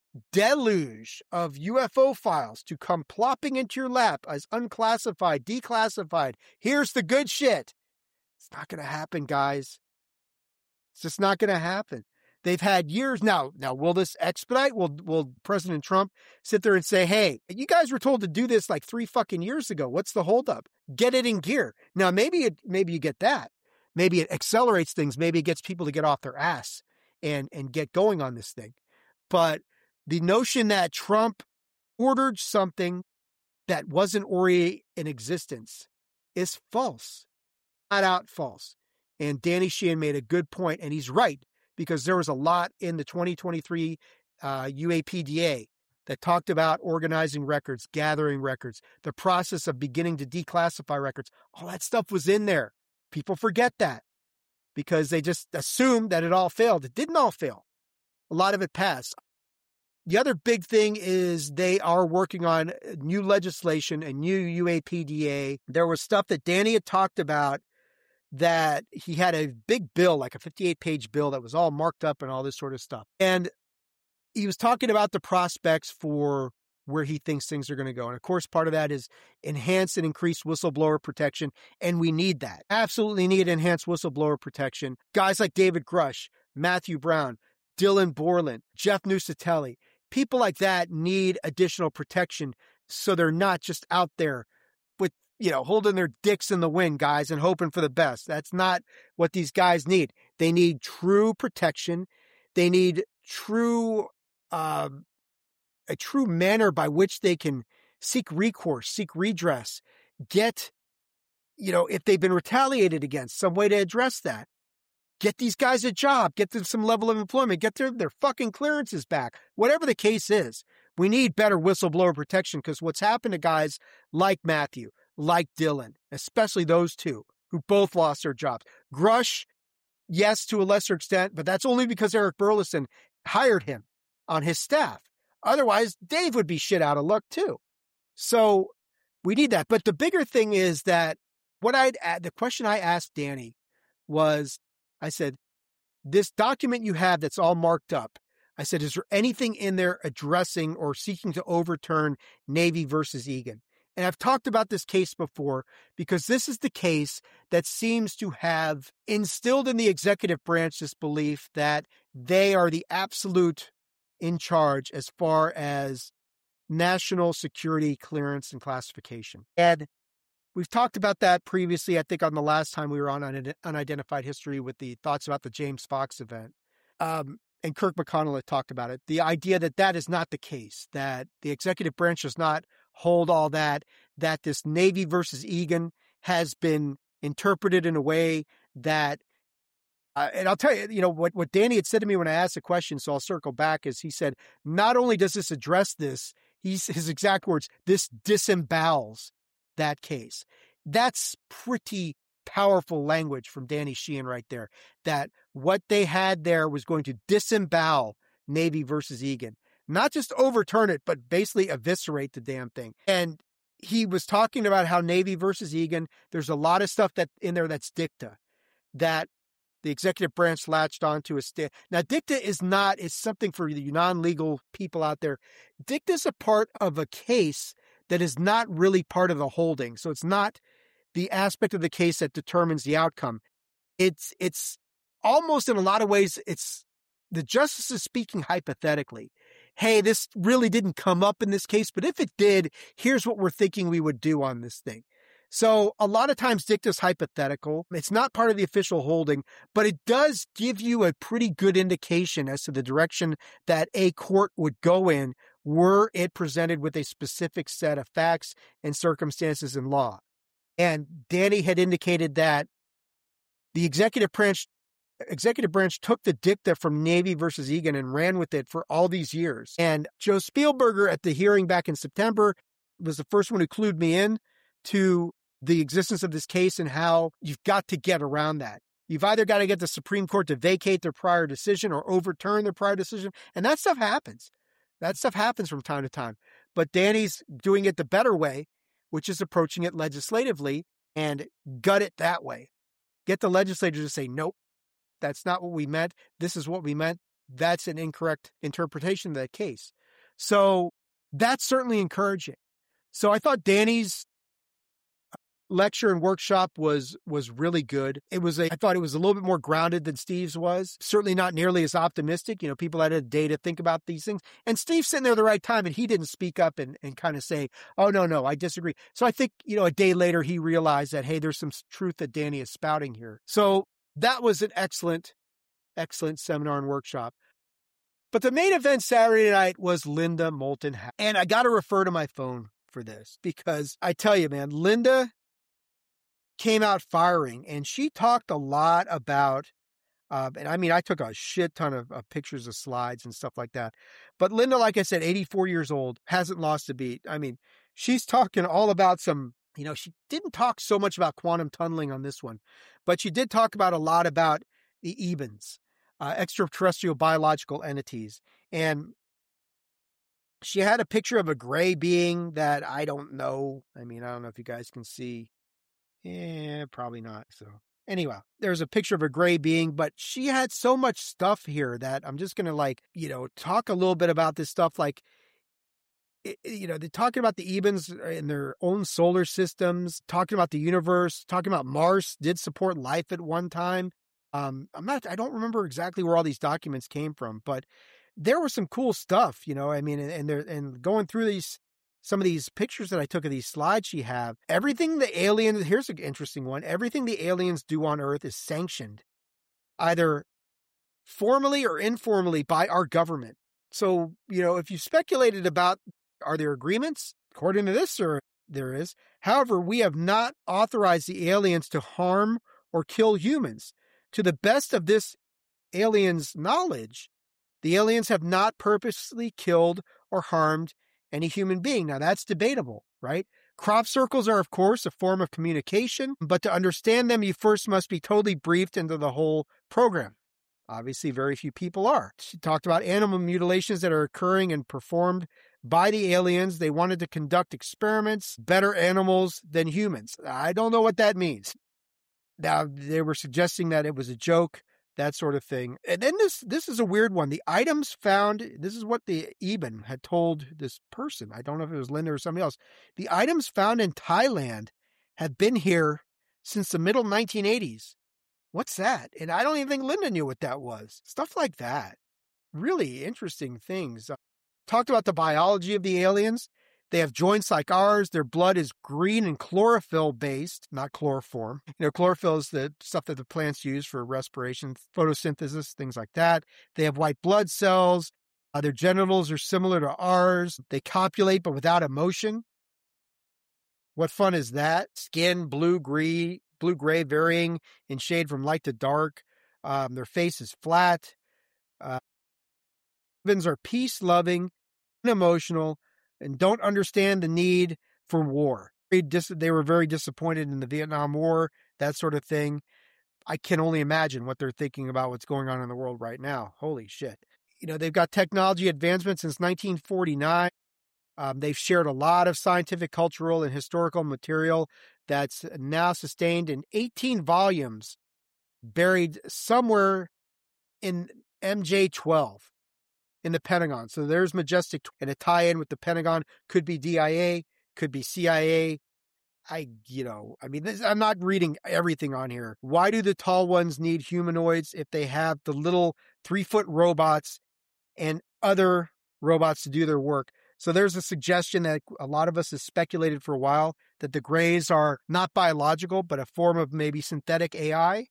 deluge of U F O files to come plopping into your lap as unclassified, declassified, here's the good shit. It's not going to happen, guys. It's just not going to happen. They've had years now. Now, will this expedite? Will will President Trump sit there and say, hey, you guys were told to do this like three fucking years ago. What's the holdup? Get it in gear. Now, maybe it maybe you get that. Maybe it accelerates things. Maybe it gets people to get off their ass and, and get going on this thing. But the notion that Trump ordered something that wasn't already in existence is false. Flat out false. And Danny Sheehan made a good point, and he's right, because there was a lot in the twenty twenty-three uh, U A P D A that talked about organizing records, gathering records, the process of beginning to declassify records. All that stuff was in there. People forget that because they just assumed that it all failed. It didn't all fail. A lot of it passed. The other big thing is they are working on new legislation, a new U A P D A. There was stuff that Danny had talked about that he had a big bill, like a fifty-eight page bill that was all marked up and all this sort of stuff. And he was talking about the prospects for where he thinks things are going to go. And of course, part of that is enhance and increase whistleblower protection. And we need that. Absolutely need enhanced whistleblower protection. Guys like David Grush, Matthew Brown, Dylan Borland, Jeff Nusatelli, people like that need additional protection so they're not just out there with, you know, holding their dicks in the wind, guys, and hoping for the best. That's not what these guys need. They need true protection. They need true, uh, a true manner by which they can seek recourse, seek redress, get, you know, if they've been retaliated against, some way to address that. Get these guys a job, get them some level of employment, get their, their fucking clearances back. Whatever the case is, we need better whistleblower protection, because what's happened to guys like Matthew, like Dylan, especially those two who both lost their jobs. Grush, yes, to a lesser extent, but that's only because Eric Burleson hired him on his staff. Otherwise, Dave would be shit out of luck too. So we need that. But the bigger thing is that what I'd add, the question I asked Danny was, I said, this document you have that's all marked up, I said, is there anything in there addressing or seeking to overturn Navy versus Egan? And I've talked about this case before because this is the case that seems to have instilled in the executive branch this belief that they are the absolute in charge as far as national security clearance and classification. And we've talked about that previously, I think on the last time we were on Unidentified History with the thoughts about the James Fox event. Um, and Kirk McConnell had talked about it. The idea that that is not the case, that the executive branch does not hold all that, that this Navy versus Egan has been interpreted in a way that, uh, and I'll tell you, you know, what, what Danny had said to me when I asked the question, so I'll circle back, is he said, not only does this address this, he's, his exact words, this disembowels that case. That's pretty powerful language from Danny Sheehan right there, that what they had there was going to disembowel Navy versus Egan, not just overturn it, but basically eviscerate the damn thing. And he was talking about how Navy versus Egan, there's a lot of stuff that in there that's dicta, that the executive branch latched onto a st- Now, dicta is not, it's something for the non-legal people out there. Dicta is a part of a case that is not really part of the holding. So it's not the aspect of the case that determines the outcome. It's, it's almost in a lot of ways, it's the justice is speaking hypothetically. Hey, this really didn't come up in this case, but if it did, here's what we're thinking we would do on this thing. So a lot of times dicta is hypothetical. It's not part of the official holding, but it does give you a pretty good indication as to the direction that a court would go in were it presented with a specific set of facts and circumstances in law. And Danny had indicated that the executive branch executive branch took the dicta from Navy versus Egan and ran with it for all these years. And Joe Spielberger at the hearing back in September was the first one who clued me in to the existence of this case and how you've got to get around that. You've either got to get the Supreme Court to vacate their prior decision or overturn their prior decision. And that stuff happens. That stuff happens from time to time. But Danny's doing it the better way, which is approaching it legislatively and gut it that way. Get the legislature to say, nope, that's not what we meant. This is what we meant. That's an incorrect interpretation of that case. So that's certainly encouraging. So I thought Danny's lecture and workshop was was really good. It was a, I thought it was a little bit more grounded than Steve's was. Certainly not nearly as optimistic. You know, people had a day to think about these things. And Steve's sitting there at the right time, and he didn't speak up and, and kind of say, oh, no, no, I disagree. So I think, you know, a day later, he realized that, hey, there's some truth that Danny is spouting here. So that was an excellent, excellent seminar and workshop. But the main event Saturday night was Linda Moulton Howe. And I got to refer to my phone for this because I tell you, man, Linda came out firing, and she talked a lot about, uh, and I mean, I took a shit ton of, of pictures of slides and stuff like that. But Linda, like I said, eighty-four years old, hasn't lost a beat. I mean, she's talking all about some, you know, she didn't talk so much about quantum tunneling on this one, but she did talk about a lot about the E B Ns. Uh, extraterrestrial biological entities. And she had a picture of a gray being that I don't know. I mean, I don't know if you guys can see. Yeah, probably not. So anyway, there's a picture of a gray being, but she had so much stuff here that I'm just going to like, you know, talk a little bit about this stuff. Like, you know, they're talking about the E B Ns in their own solar systems, talking about the universe, talking about Mars did support life at one time. Um, I'm not, I don't remember exactly where all these documents came from, but there was some cool stuff, you know, I mean, and, and they're, and going through these, some of these pictures that I took of these slides you have, everything the aliens, here's an interesting one. Everything the aliens do on Earth is sanctioned either formally or informally by our government. So, you know, if you speculated about, are there agreements? According to this, sir, there is. However, we have not authorized the aliens to harm or kill humans. To the best of this aliens' knowledge, the aliens have not purposely killed or harmed any human being. Now, that's debatable, right? Crop circles are, of course, a form of communication, but to understand them, you first must be totally briefed into the whole program. Obviously, very few people are. She talked about animal mutilations that are occurring and performed by the aliens. They wanted to conduct experiments, better animals than humans. I don't know what that means. Now, they were suggesting that it was a joke, that sort of thing. And then this this is a weird one. The items found, this is what the E B N had told this person. I don't know if it was Linda or somebody else. The items found in Thailand have been here since the middle nineteen eighties. What's that? And I don't even think Linda knew what that was. Stuff like that. Really interesting things. Uh, talked about the biology of the aliens. They have joints like ours. Their blood is green and chlorophyll based, not chloroform. You know, chlorophyll is the stuff that the plants use for respiration, photosynthesis, things like that. They have white blood cells. Uh, their genitals are similar to ours. They copulate, but without emotion. What fun is that? Skin, blue, gray, blue, gray, varying in shade from light to dark. Um, their face is flat. Uh, humans are peace-loving, unemotional, and don't understand the need for war. They were very disappointed in the Vietnam War, that sort of thing. I can only imagine what they're thinking about what's going on in the world right now. Holy shit. You know, they've got technology advancement since nineteen forty-nine. Um, they've shared a lot of scientific, cultural, and historical material that's now sustained in eighteen volumes, buried somewhere in M J twelve. In the Pentagon. So there's Majestic, and a tie-in with the Pentagon. Could be D I A, could be C I A. I, you know, I mean, this, I'm not reading everything on here. Why do the tall ones need humanoids if they have the little three-foot robots and other robots to do their work? So there's a suggestion that a lot of us have speculated for a while that the Greys are not biological, but a form of maybe synthetic A I.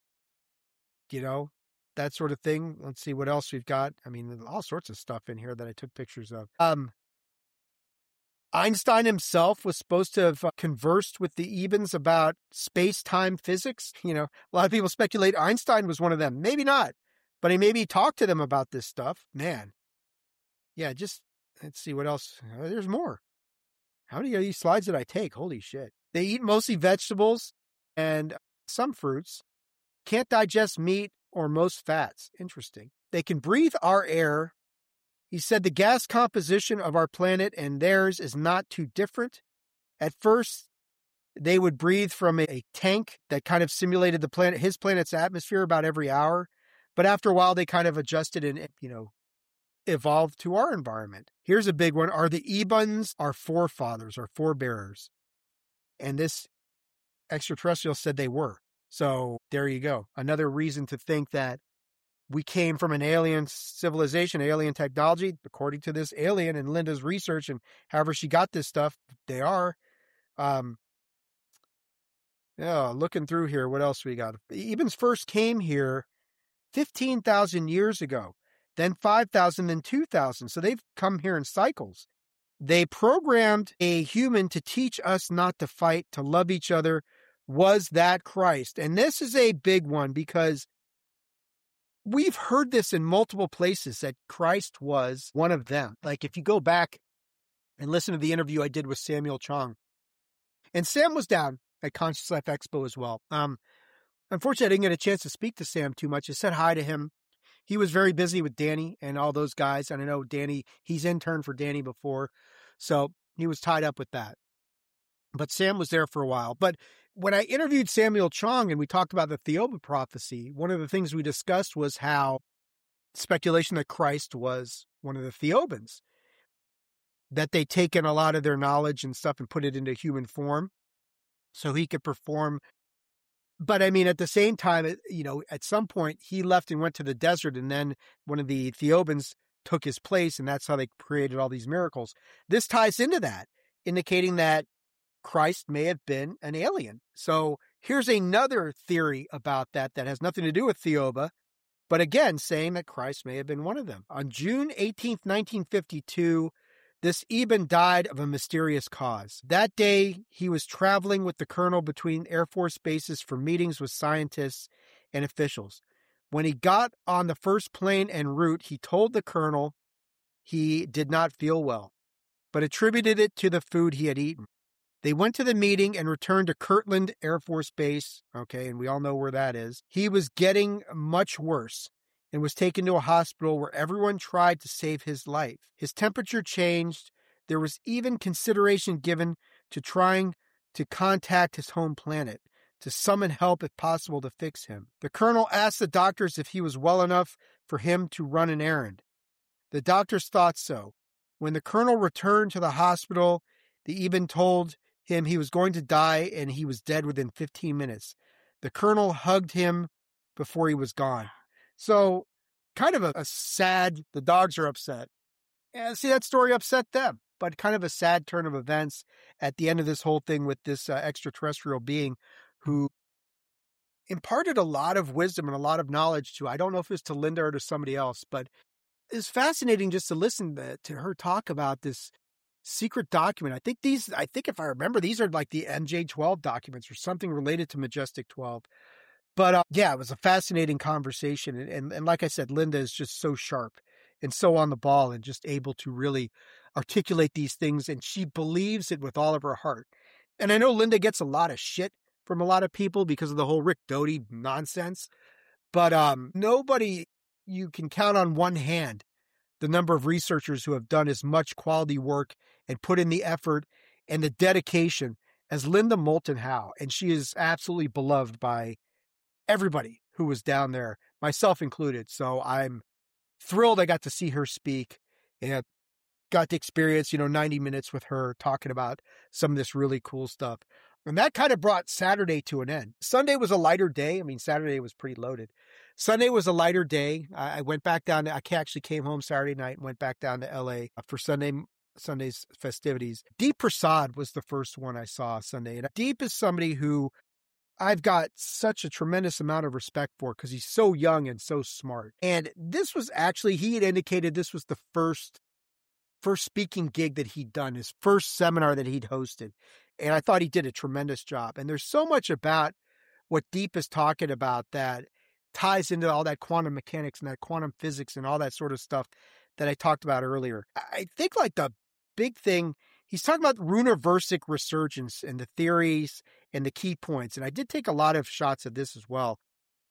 You know, that sort of thing. Let's see what else we've got. I mean, there's all sorts of stuff in here that I took pictures of. Um, Einstein himself was supposed to have conversed with the E B Ns about space-time physics. You know, a lot of people speculate Einstein was one of them. Maybe not, but he maybe talked to them about this stuff. Man. Yeah, just, let's see what else. Oh, there's more. How many of these slides did I take? Holy shit. They eat mostly vegetables and some fruits. Can't digest meat or most fats. Interesting. They can breathe our air. He said the gas composition of our planet and theirs is not too different. At first, they would breathe from a, a tank that kind of simulated the planet, his planet's atmosphere about every hour. But after a while, they kind of adjusted and, you know, evolved to our environment. Here's a big one. Are the E B Ns our forefathers, our forebearers? And this extraterrestrials said they were. So there you go. Another reason to think that we came from an alien civilization, alien technology, according to this alien and Linda's research and however she got this stuff, they are. Um, yeah, looking through here, what else we got? Ebens first came here fifteen thousand years ago, then five thousand, then two thousand. So they've come here in cycles. They programmed a human to teach us not to fight, to love each other. Was that Christ? And this is a big one because we've heard this in multiple places that Christ was one of them. Like if you go back and listen to the interview I did with Samuel Chong, and Sam was down at Conscious Life Expo as well. Um, unfortunately, I didn't get a chance to speak to Sam too much. I said hi to him. He was very busy with Danny and all those guys. And I know Danny, he's interned for Danny before. So he was tied up with that. But Sam was there for a while. But when I interviewed Samuel Chong and we talked about the Theoba prophecy, one of the things we discussed was how speculation that Christ was one of the Theobans, that they'd taken a lot of their knowledge and stuff and put it into human form so he could perform. But I mean, at the same time, you know, at some point he left and went to the desert, and then one of the Theobans took his place, and that's how they created all these miracles. This ties into that, indicating that Christ may have been an alien. So here's another theory about that that has nothing to do with Theoba, but again, saying that Christ may have been one of them. On June eighteenth, nineteen fifty-two, this Eben died of a mysterious cause. That day, he was traveling with the colonel between Air Force bases for meetings with scientists and officials. When he got on the first plane en route, he told the colonel he did not feel well, but attributed it to the food he had eaten. They went to the meeting and returned to Kirtland Air Force Base, okay, and we all know where that is. He was getting much worse and was taken to a hospital where everyone tried to save his life. His temperature changed. There was even consideration given to trying to contact his home planet, to summon help if possible to fix him. The colonel asked the doctors if he was well enough for him to run an errand. The doctors thought so. When the colonel returned to the hospital, the Eben told him he was going to die and he was dead within fifteen minutes. The colonel hugged him before he was gone. So kind of a, a sad, the dogs are upset. And see, that story upset them, but kind of a sad turn of events at the end of this whole thing with this uh, extraterrestrial being who imparted a lot of wisdom and a lot of knowledge to, I don't know if it was to Linda or to somebody else, but it's fascinating just to listen to, to her talk about this secret document. I think these, I think if I remember, these are like the M J twelve documents or something related to Majestic twelve. But uh, yeah, it was a fascinating conversation. And, and, and like I said, Linda is just so sharp and so on the ball and just able to really articulate these things. And she believes it with all of her heart. And I know Linda gets a lot of shit from a lot of people because of the whole Rick Doty nonsense. But um, nobody, you can count on one hand the number of researchers who have done as much quality work and put in the effort and the dedication as Linda Moulton Howe. And she is absolutely beloved by everybody who was down there, myself included. So I'm thrilled I got to see her speak and got to experience, you know, ninety minutes with her talking about some of this really cool stuff. And that kind of brought Saturday to an end. Sunday was a lighter day. I mean, Saturday was pretty loaded. Sunday was a lighter day. I went back down to, I actually came home Saturday night and went back down to L A for Sunday, Sunday's festivities. Deep Prasad was the first one I saw Sunday. And Deep is somebody who I've got such a tremendous amount of respect for because he's so young and so smart. And this was actually, he had indicated this was the first, first speaking gig that he'd done, his first seminar that he'd hosted. And I thought he did a tremendous job. And there's so much about what Deep is talking about that ties into all that quantum mechanics and that quantum physics and all that sort of stuff that I talked about earlier. I think like the big thing, he's talking about Runiversic resurgence and the theories and the key points. And I did take a lot of shots of this as well.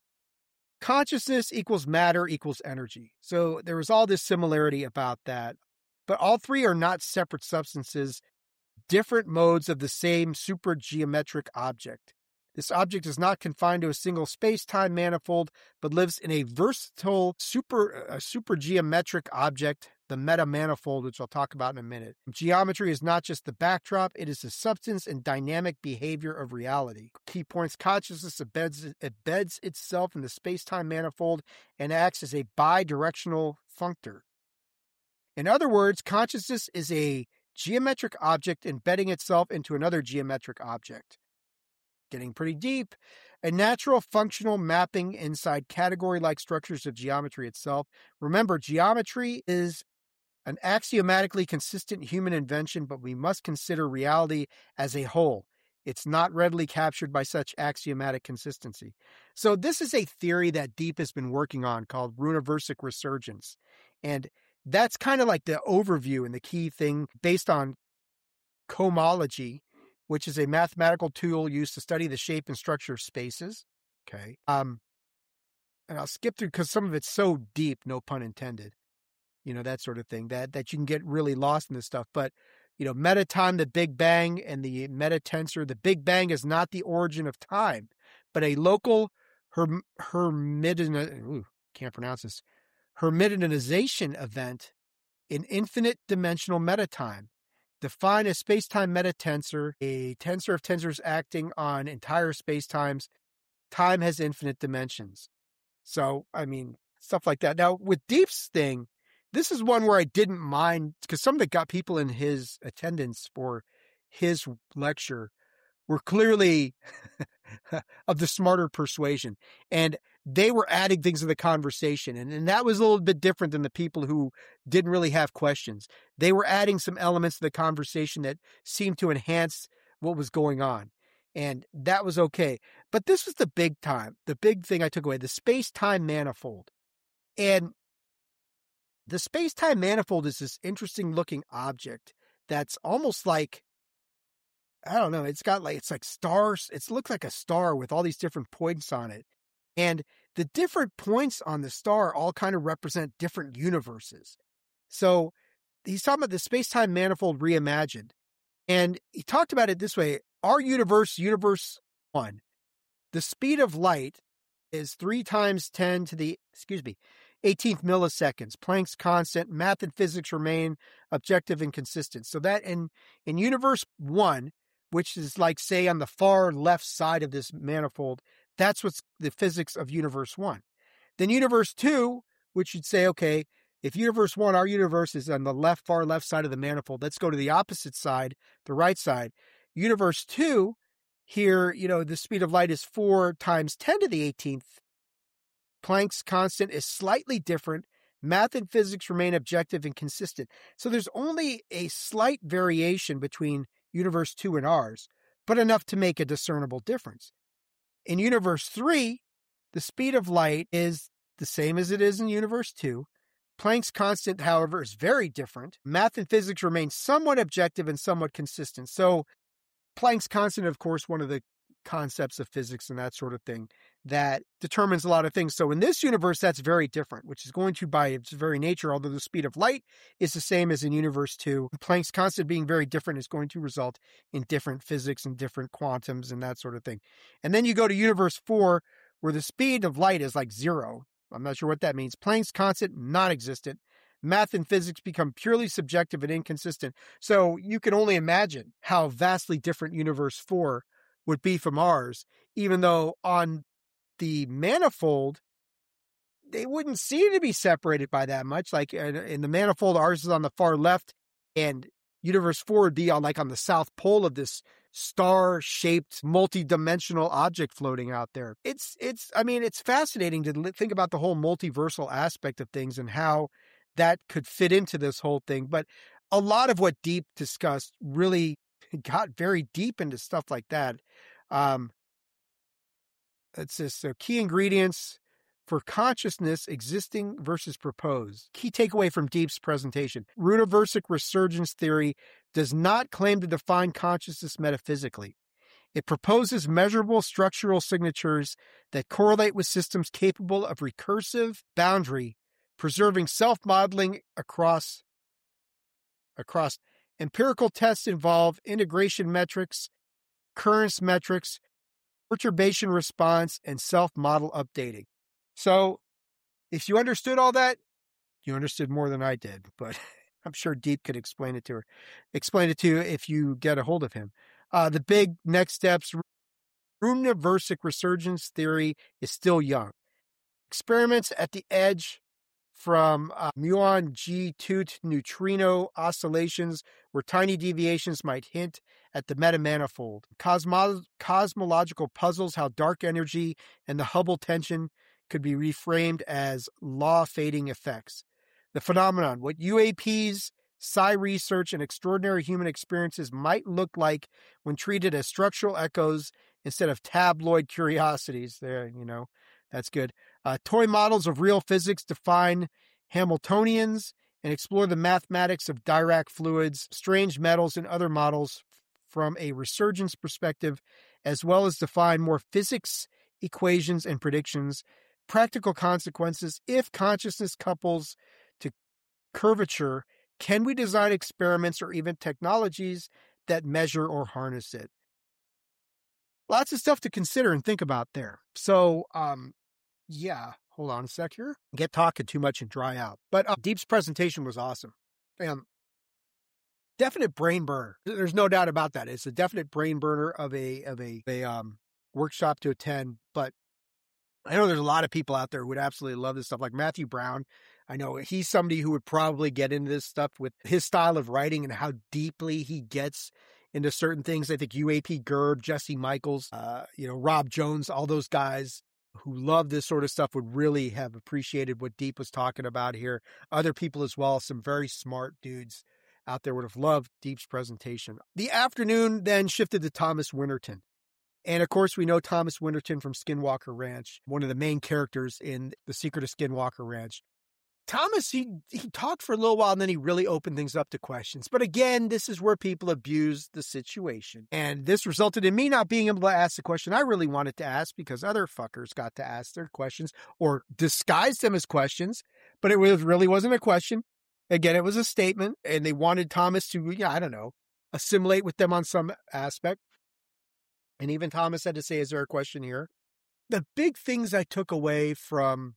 Consciousness equals matter equals energy. So there was all this similarity about that. But all three are not separate substances, different modes of the same supergeometric object. This object is not confined to a single space-time manifold, but lives in a versatile super, uh, supergeometric object the meta-manifold, which I'll talk about in a minute. Geometry is not just the backdrop, it is the substance and dynamic behavior of reality. Key points: consciousness embeds, embeds itself in the space-time manifold and acts as a bi-directional functor. In other words, consciousness is a geometric object embedding itself into another geometric object. Getting pretty deep. A natural functional mapping inside category-like structures of geometry itself. Remember, geometry is an axiomatically consistent human invention, but we must consider reality as a whole. It's not readily captured by such axiomatic consistency. So this is a theory that Deep has been working on called Runiversic resurgence. And that's kind of like the overview and the key thing based on cohomology, which is a mathematical tool used to study the shape and structure of spaces. Okay. Um, and I'll skip through because some of it's so deep, no pun intended, you know, that sort of thing, that, that you can get really lost in this stuff. But, you know, meta time, the Big Bang, and the meta tensor, the Big Bang is not the origin of time, but a local herm, hermidin, ooh, can't pronounce this, hermidinization event in infinite dimensional metatime. Define a space-time metatensor, a tensor of tensors acting on entire spacetimes. Time has infinite dimensions. So, I mean, stuff like that. Now, with Deep's thing, this is one where I didn't mind, because some of the got people in his attendance for his lecture were clearly of the smarter persuasion. And they were adding things to the conversation. And, and that was a little bit different than the people who didn't really have questions. They were adding some elements to the conversation that seemed to enhance what was going on. And that was okay. But this was the big time, the big thing I took away, the space-time manifold. And the space-time manifold is this interesting looking object that's almost like, I don't know, it's got like, it's like stars. It looks like a star with all these different points on it. And the different points on the star all kind of represent different universes. So he's talking about the space-time manifold reimagined. And he talked about it this way. Our universe, universe one, the speed of light is three times ten to the, excuse me, eighteenth milliseconds. Planck's constant, math and physics remain objective and consistent. So that in, in universe one, which is like, say, on the far left side of this manifold, that's what's the physics of universe one. Then universe two, which you'd say, okay, if universe one, our universe is on the left, far left side of the manifold, let's go to the opposite side, the right side. Universe two, here, you know, the speed of light is four times ten to the eighteenth. Planck's constant is slightly different. Math and physics remain objective and consistent. So there's only a slight variation between universe two and ours, but enough to make a discernible difference. In universe three, the speed of light is the same as it is in universe two. Planck's constant, however, is very different. Math and physics remain somewhat objective and somewhat consistent. So Planck's constant, of course, one of the concepts of physics and that sort of thing that determines a lot of things. So in this universe, that's very different, which is going to, by its very nature, although the speed of light is the same as in universe two, Planck's constant being very different is going to result in different physics and different quantums and that sort of thing. And then you go to universe four, where the speed of light is like zero. I'm not sure what that means. Planck's constant, non-existent. Math and physics become purely subjective and inconsistent. So you can only imagine how vastly different universe four would be from ours, even though on the manifold, they wouldn't seem to be separated by that much. Like in the manifold, ours is on the far left, and universe four would be on like on the south pole of this star-shaped, multi-dimensional object floating out there. It's, it's, I mean, it's fascinating to think about the whole multiversal aspect of things and how that could fit into this whole thing. But a lot of what Deep discussed really got very deep into stuff like that. Um, it's just so key ingredients for consciousness existing versus proposed. Key takeaway from Deep's presentation. Runiversic resurgence theory does not claim to define consciousness metaphysically. It proposes measurable structural signatures that correlate with systems capable of recursive boundary, preserving self-modeling across, across empirical tests involve integration metrics, occurrence metrics, perturbation response, and self-model updating. So if you understood all that, You understood more than I did, but I'm sure Deep could explain it to her. Explain it to you if you get a hold of him. Uh, the big next steps, Runiversic resurgence theory is still young. Experiments at the edge from uh, muon G two to neutrino oscillations where tiny deviations might hint at the metamanifold. Cosmo- cosmological puzzles how dark energy and the Hubble tension could be reframed as law-fading effects. The phenomenon, what U A Ps, psi research, and extraordinary human experiences might look like when treated as structural echoes instead of tabloid curiosities. There, you know, that's good. Uh, toy models of real physics define Hamiltonians and explore the mathematics of Dirac fluids, strange metals, and other models from a resurgence perspective, as well as define more physics, equations, and predictions, practical consequences. If consciousness couples to curvature, can we design experiments or even technologies that measure or harness it? Lots of stuff to consider and think about there. So, um, yeah, hold on a sec here. Get talking too much and dry out. But uh, Deep's presentation was awesome. And definite brain burner. There's no doubt about that. It's a definite brain burner of a of a, a um, workshop to attend. But I know there's a lot of people out there who would absolutely love this stuff, like Matthew Brown. I know he's somebody who would probably get into this stuff with his style of writing and how deeply he gets into certain things. I think U A P Gerb, Jesse Michaels, uh, you know, Rob Jones, all those guys who love this sort of stuff would really have appreciated what Deep was talking about here. Other people as well, some very smart dudes out there would have loved Deep's presentation. The afternoon then shifted to Thomas Winterton. And of course, we know Thomas Winterton from Skinwalker Ranch, one of the main characters in The Secret of Skinwalker Ranch. Thomas, he, he talked for a little while and then he really opened things up to questions. But again, this is where people abuse the situation. And this resulted in me not being able to ask the question I really wanted to ask because other fuckers got to ask their questions or disguised them as questions. But it was, really wasn't a question. Again, it was a statement and they wanted Thomas to, yeah, I don't know, assimilate with them on some aspect. And even Thomas had to say, is there a question here? The big things I took away from,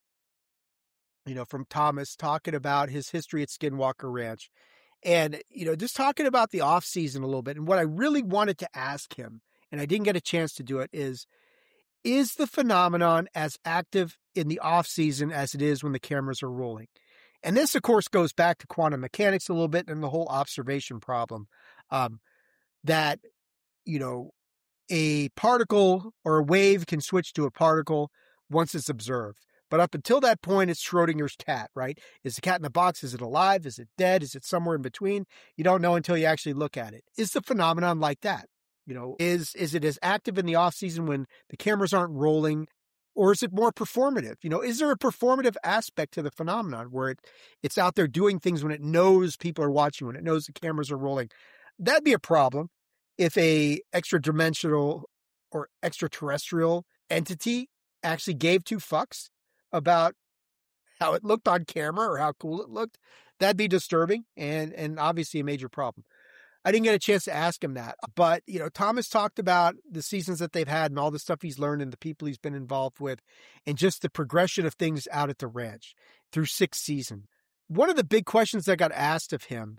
you know, from Thomas talking about his history at Skinwalker Ranch and, you know, just talking about the off season a little bit. And what I really wanted to ask him, and I didn't get a chance to do it, is, is the phenomenon as active in the off season as it is when the cameras are rolling? And this, of course, goes back to quantum mechanics a little bit and the whole observation problem, um, that, you know, a particle or a wave can switch to a particle once it's observed. But up until that point, it's Schrodinger's cat, right? Is the cat in the box? Is it alive? Is it dead? Is it somewhere in between? You don't know until you actually look at it. Is the phenomenon like that? You know, is is it as active in the off season when the cameras aren't rolling, or is it more performative? You know, is there a performative aspect to the phenomenon where it it's out there doing things when it knows people are watching, when it knows the cameras are rolling? That'd be a problem if a extra-dimensional or extraterrestrial entity actually gave two fucks about how it looked on camera or how cool it looked. That'd be disturbing and, and obviously a major problem. I didn't get a chance to ask him that, but, you know, Thomas talked about the seasons that they've had and all the stuff he's learned and the people he's been involved with and just the progression of things out at the ranch through six seasons. One of the big questions that got asked of him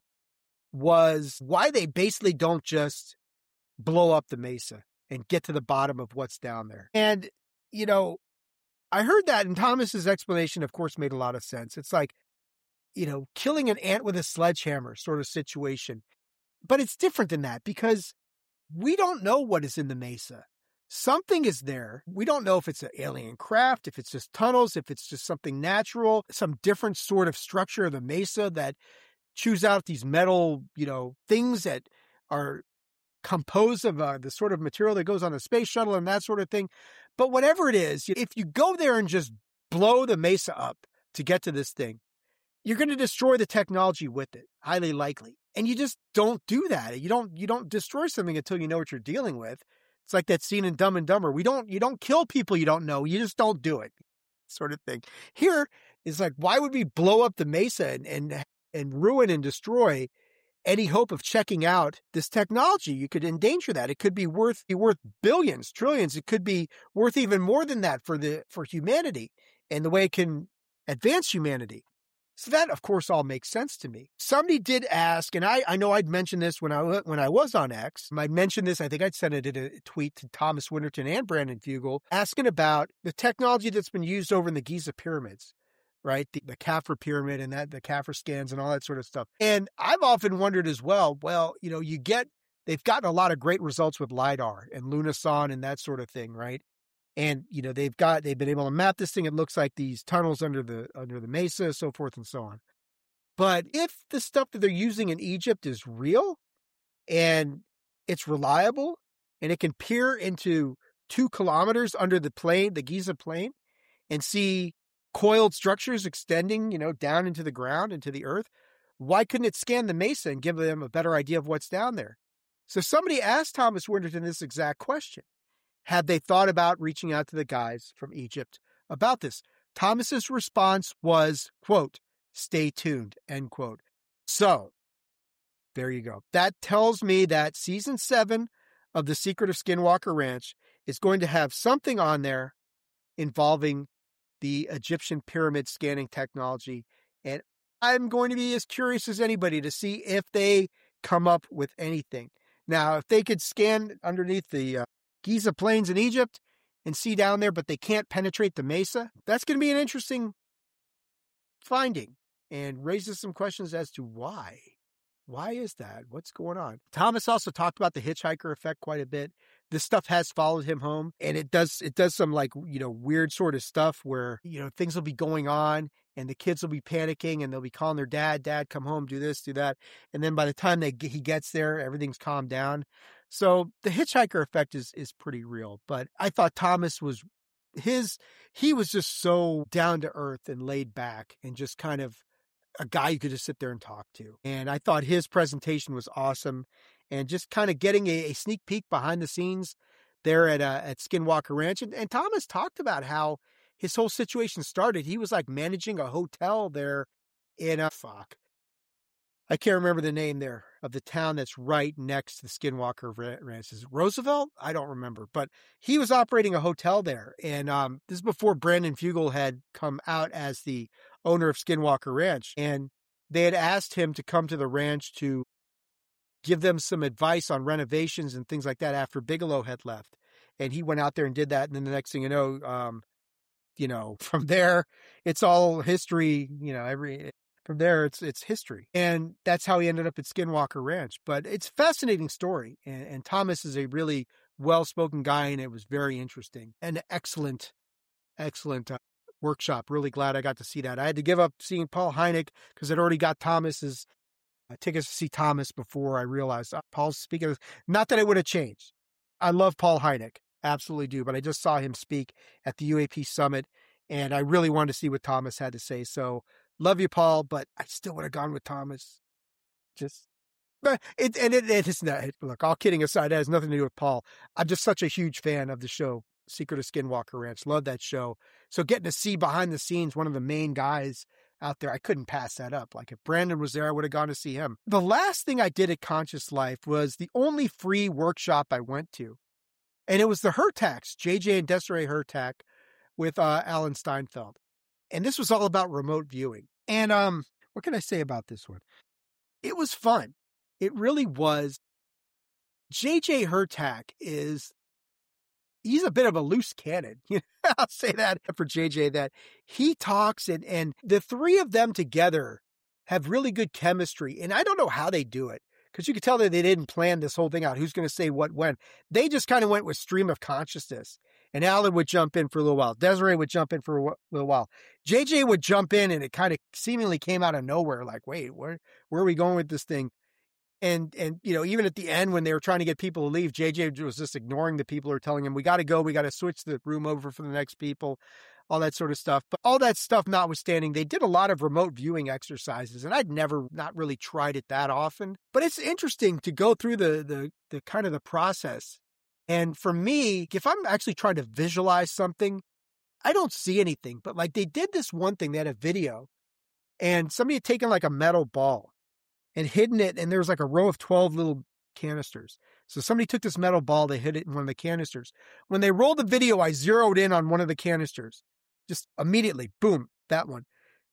was why they basically don't just blow up the mesa and get to the bottom of what's down there. And, you know, I heard that, and Thomas's explanation, of course, made a lot of sense. It's like, you know, killing an ant with a sledgehammer sort of situation. But it's different than that because we don't know what is in the mesa. Something is there. We don't know if it's an alien craft, if it's just tunnels, if it's just something natural, some different sort of structure of the mesa that chews out these metal, you know, things that are composed of uh, the sort of material that goes on a space shuttle and that sort of thing. But whatever it is, if you go there and just blow the mesa up to get to this thing, you're going to destroy the technology with it, highly likely. And you just don't do that. You don't, you don't destroy something until you know what you're dealing with. It's like that scene in Dumb and Dumber. We don't, you don't kill people you don't know. You just don't do it, sort of thing. Here is like, why would we blow up the mesa and, and, and ruin and destroy any hope of checking out this technology? You could endanger that. It could be worth be worth billions, trillions. It could be worth even more than that for the for humanity and the way it can advance humanity. So that, of course, all makes sense to me. Somebody did ask, and I, I know I'd mentioned this when I, when I was on X. I'd mentioned this, I think I'd sent it in a tweet to Thomas Winterton and Brandon Fugel, asking about the technology that's been used over in the Giza pyramids, right? The, the Khafre pyramid and that, the Khafre scans and all that sort of stuff. And I've often wondered as well, well, you know, you get, they've gotten a lot of great results with LiDAR and Lunason and that sort of thing, right? And, you know, they've got, they've been able to map this thing. It looks like these tunnels under the, under the mesa, so forth and so on. But if the stuff that they're using in Egypt is real and it's reliable and it can peer into two kilometers under the plain, the Giza plain, and see coiled structures extending, you know, down into the ground, into the earth, why couldn't it scan the mesa and give them a better idea of what's down there? So somebody asked Thomas Winterton this exact question. Had they thought about reaching out to the guys from Egypt about this? Thomas's response was, quote, "Stay tuned," end quote. So there you go. That tells me that season seven of The Secret of Skinwalker Ranch is going to have something on there involving the Egyptian pyramid scanning technology. And I'm going to be as curious as anybody to see if they come up with anything. Now, if they could scan underneath the uh, Giza plains in Egypt and see down there, but they can't penetrate the mesa, that's going to be an interesting finding and raises some questions as to why. Why is that? What's going on? Thomas also talked about the hitchhiker effect quite a bit. This stuff has followed him home, and it does it does some like, you know, weird sort of stuff where, you know, things will be going on and the kids will be panicking and they'll be calling their dad, dad, come home, do this, do that. And then by the time they he gets there, everything's calmed down. So the hitchhiker effect is is pretty real. But I thought Thomas was his he was just so down to earth and laid back and just kind of a guy you could just sit there and talk to. And I thought his presentation was awesome. And just kind of getting a, a sneak peek behind the scenes there at uh, at Skinwalker Ranch. And, and Thomas talked about how his whole situation started. He was like managing a hotel there in a fuck. I can't remember the name there of the town that's right next to the Skinwalker Ranch. Is it Roosevelt? I don't remember. But he was operating a hotel there. And um, this is before Brandon Fugel had come out as the owner of Skinwalker Ranch. And they had asked him to come to the ranch to give them some advice on renovations and things like that after Bigelow had left. And he went out there and did that. And then the next thing you know, um, you know, from there, it's all history, you know, every, from there, it's, it's history. And that's how he ended up at Skinwalker Ranch. But it's a fascinating story. And, and Thomas is a really well-spoken guy, and it was very interesting. An excellent, excellent uh, workshop. Really glad I got to see that. I had to give up seeing Paul Hynek because I'd already got Thomas's uh, tickets to see Thomas before I realized uh, Paul's speaking. Not that it would have changed. I love Paul Hynek. Absolutely do. But I just saw him speak at the U A P Summit, and I really wanted to see what Thomas had to say. So love you, Paul, but I still would have gone with Thomas. Just, but it, and it, it is not, look, all kidding aside, it has nothing to do with Paul. I'm just such a huge fan of the show, Secret of Skinwalker Ranch. Love that show. So getting to see behind the scenes one of the main guys out there, I couldn't pass that up. Like if Brandon was there, I would have gone to see him. The last thing I did at Conscious Life was the only free workshop I went to. And it was the Hurtaks, J J and Desiree Hurtak with uh, Alan Steinfeld. And this was all about remote viewing. And um, what can I say about this one? It was fun. It really was. J J Hurtak is, he's a bit of a loose cannon. I'll say that for J J, that he talks and, and the three of them together have really good chemistry. And I don't know how they do it, because you could tell that they didn't plan this whole thing out. Who's going to say what when? They just kind of went with stream of consciousness. And Alan would jump in for a little while. Desiree would jump in for a little while. J J would jump in, and it kind of seemingly came out of nowhere. Like, wait, where where are we going with this thing? And, and you know, even at the end when they were trying to get people to leave, J J was just ignoring the people who were telling him, we got to go. We got to switch the room over for the next people, all that sort of stuff. But all that stuff notwithstanding, they did a lot of remote viewing exercises. And I'd never not really tried it that often. But it's interesting to go through the the the kind of the process. And for me, if I'm actually trying to visualize something, I don't see anything. But like they did this one thing, they had a video, and somebody had taken like a metal ball and hidden it. And there was like a row of twelve little canisters. So somebody took this metal ball, they hid it in one of the canisters. When they rolled the video, I zeroed in on one of the canisters. Just immediately, boom, that one.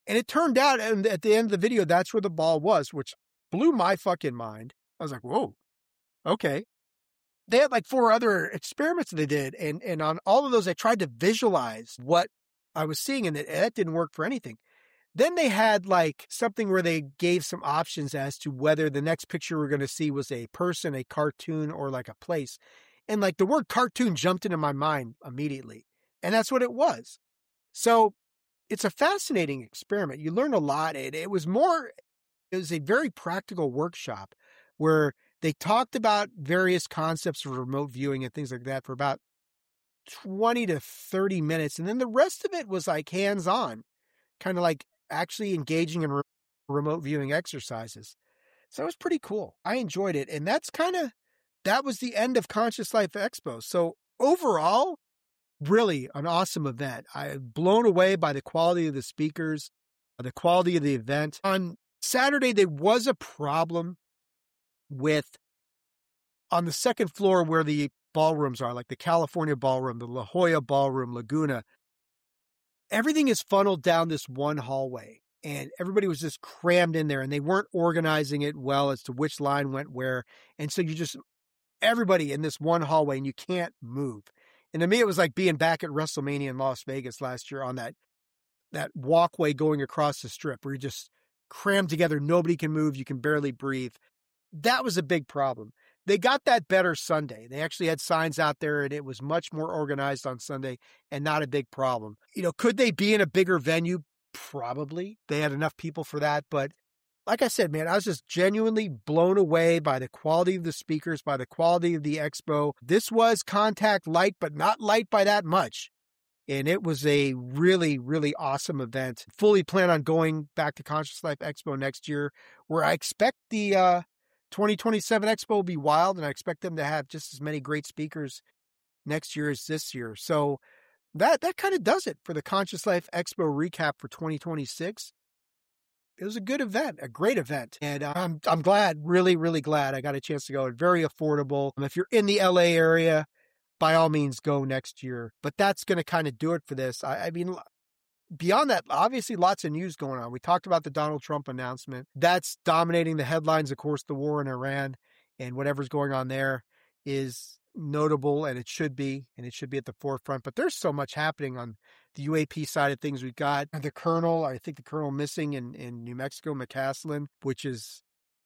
And it turned out, and at the end of the video, that's where the ball was, which blew my fucking mind. I was like, whoa, okay. They had like four other experiments they did. And, and on all of those, I tried to visualize what I was seeing, and that, that didn't work for anything. Then they had like something where they gave some options as to whether the next picture we're going to see was a person, a cartoon, or like a place. And like the word cartoon jumped into my mind immediately. And that's what it was. So it's a fascinating experiment. You learn a lot. It, it was more, it was a very practical workshop where they talked about various concepts of remote viewing and things like that for about twenty to thirty minutes. And then the rest of it was like hands-on, kind of like actually engaging in re- remote viewing exercises. So it was pretty cool. I enjoyed it. And that's kind of, that was the end of Conscious Life Expo. So overall, really an awesome event. I'm blown away by the quality of the speakers, the quality of the event. On Saturday, there was a problem with, on the second floor where the ballrooms are, like the California Ballroom, the La Jolla Ballroom, Laguna. Everything is funneled down this one hallway, and everybody was just crammed in there, and they weren't organizing it well as to which line went where. And so you just, everybody in this one hallway, and you can't move. And to me, it was like being back at WrestleMania in Las Vegas last year on that, that walkway going across the strip where you just crammed together. Nobody can move. You can barely breathe. That was a big problem. They got that better Sunday. They actually had signs out there, and it was much more organized on Sunday and not a big problem. You know, could they be in a bigger venue? Probably. They had enough people for that. But like I said, man, I was just genuinely blown away by the quality of the speakers, by the quality of the expo. This was contact light, but not light by that much. And it was a really, really awesome event. Fully plan on going back to Conscious Life Expo next year, where I expect the uh, twenty twenty-seven Expo will be wild, and I expect them to have just as many great speakers next year as this year. So that that kind of does it for the Conscious Life Expo recap for twenty twenty-six. It was a good event, a great event. And I'm I'm glad, really, really glad I got a chance to go. It's very affordable. If you're in the L A area, by all means, go next year. But that's going to kind of do it for this. I, I mean, beyond that, obviously lots of news going on. We talked about the Donald Trump announcement. That's dominating the headlines. Of course, the war in Iran and whatever's going on there is notable, and it should be, and it should be at the forefront. But there's so much happening on the U A P side of things. We've got the colonel, I think the colonel missing in, in New Mexico, McCaslin, which is,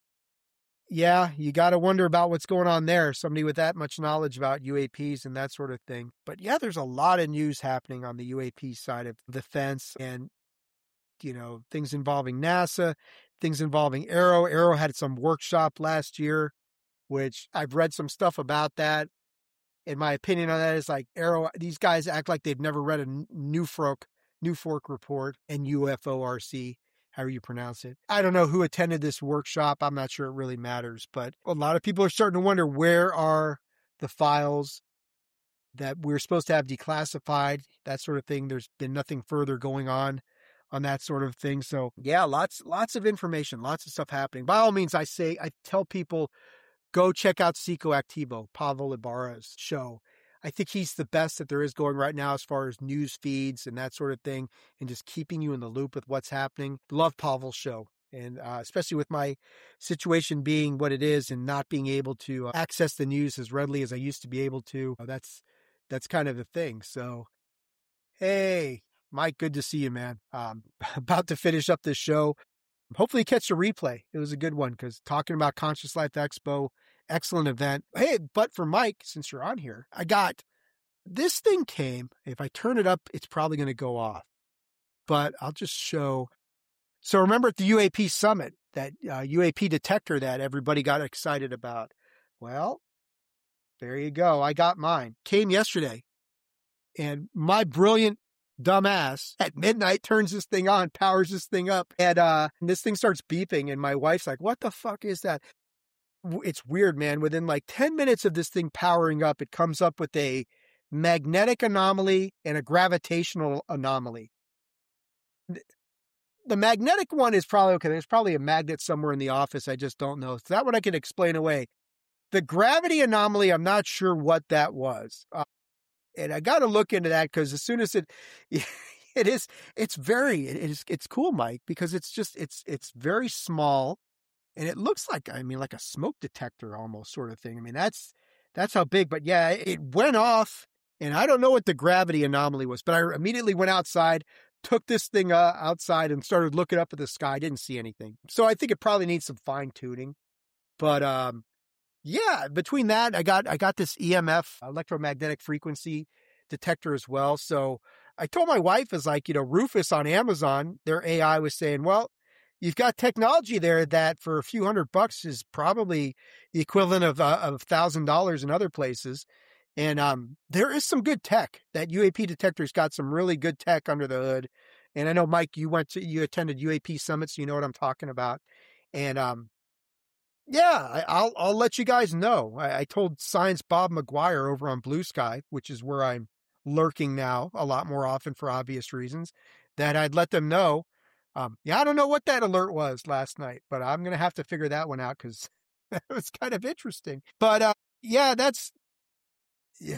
yeah, you got to wonder about what's going on there. Somebody with that much knowledge about U A Ps and that sort of thing. But yeah, there's a lot of news happening on the U A P side of the fence, and, you know, things involving NASA, things involving Aero. Aero had some workshop last year, which I've read some stuff about that. And my opinion on that is like Aero, these guys act like they've never read a Newfork, Newfork report, and U F O R C. However you pronounce it. I don't know who attended this workshop. I'm not sure it really matters, but a lot of people are starting to wonder, where are the files that we're supposed to have declassified, that sort of thing. There's been nothing further going on on that sort of thing. So yeah, lots, lots of information, lots of stuff happening. By all means, I say, I tell people, go check out Psychoactivo, Pavel Ibarra's show. I think he's the best that there is going right now as far as news feeds and that sort of thing, and just keeping you in the loop with what's happening. Love Pavel's show. And uh, especially with my situation being what it is and not being able to uh, access the news as readily as I used to be able to, uh, that's that's kind of the thing. So, hey, Mike, good to see you, man. Um, about to finish up this show. Hopefully catch the replay. It was a good one, because talking about Conscious Life Expo, excellent event. Hey, but for Mike, since you're on here, I got this thing came. If I turn it up, it's probably going to go off, but I'll just show. So remember at the U A P summit, that uh, U A P detector that everybody got excited about. Well, there you go. I got mine. Came yesterday, and my brilliant dumbass at midnight turns this thing on, powers this thing up, and uh, this thing starts beeping, and my wife's like, what the fuck is that? It's weird, man. Within like ten minutes of this thing powering up, it comes up with a magnetic anomaly and a gravitational anomaly. The magnetic one is probably, okay, there's probably a magnet somewhere in the office. I just don't know. So that one I can explain away. The gravity anomaly, I'm not sure what that was. Uh, and I got to look into that, because as soon as it, It is, it's very, it is, it's cool, Mike, because it's just, it's, it's very small and it looks like, I mean, like a smoke detector almost sort of thing. I mean, that's, that's how big, but yeah, it went off and I don't know what the gravity anomaly was, but I immediately went outside, took this thing uh, outside and started looking up at the sky. I didn't see anything. So I think it probably needs some fine tuning, but, um, yeah, between that, I got, I got this E M F, electromagnetic frequency detector as well. So I told my wife, is like, you know, Rufus on Amazon, their A I was saying, well, you've got technology there that for a few hundred bucks is probably the equivalent of uh, of thousand dollars in other places. And um, there is some good tech. That U A P detector's got some really good tech under the hood. And I know, Mike, you went to, you attended U A P summits. So you know what I'm talking about. And um, yeah, I, I'll I'll let you guys know. I, I told Science Bob McGuire over on Blue Sky, which is where I'm lurking now a lot more often for obvious reasons, that I'd let them know. Um, yeah, I don't know what that alert was last night, but I'm going to have to figure that one out because that was kind of interesting. But uh, yeah, that's, yeah,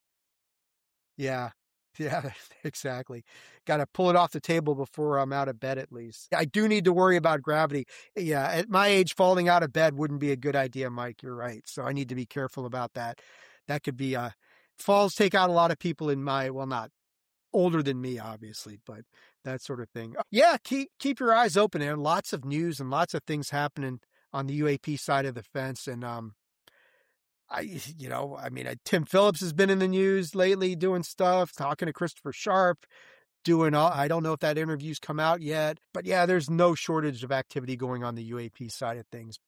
yeah, yeah, exactly. Got to pull it off the table before I'm out of bed at least. I do need to worry about gravity. Yeah, at my age, falling out of bed wouldn't be a good idea, Mike. You're right. So I need to be careful about that. That could be, uh, falls take out a lot of people in my, well, not older than me, obviously, but that sort of thing. Yeah, keep keep your eyes open. And lots of news and lots of things happening on the U A P side of the fence. And um, I, you know, I mean, Tim Phillips has been in the news lately, doing stuff, talking to Christopher Sharp, doing all. I don't know if that interview's come out yet, but yeah, there's no shortage of activity going on the U A P side of things.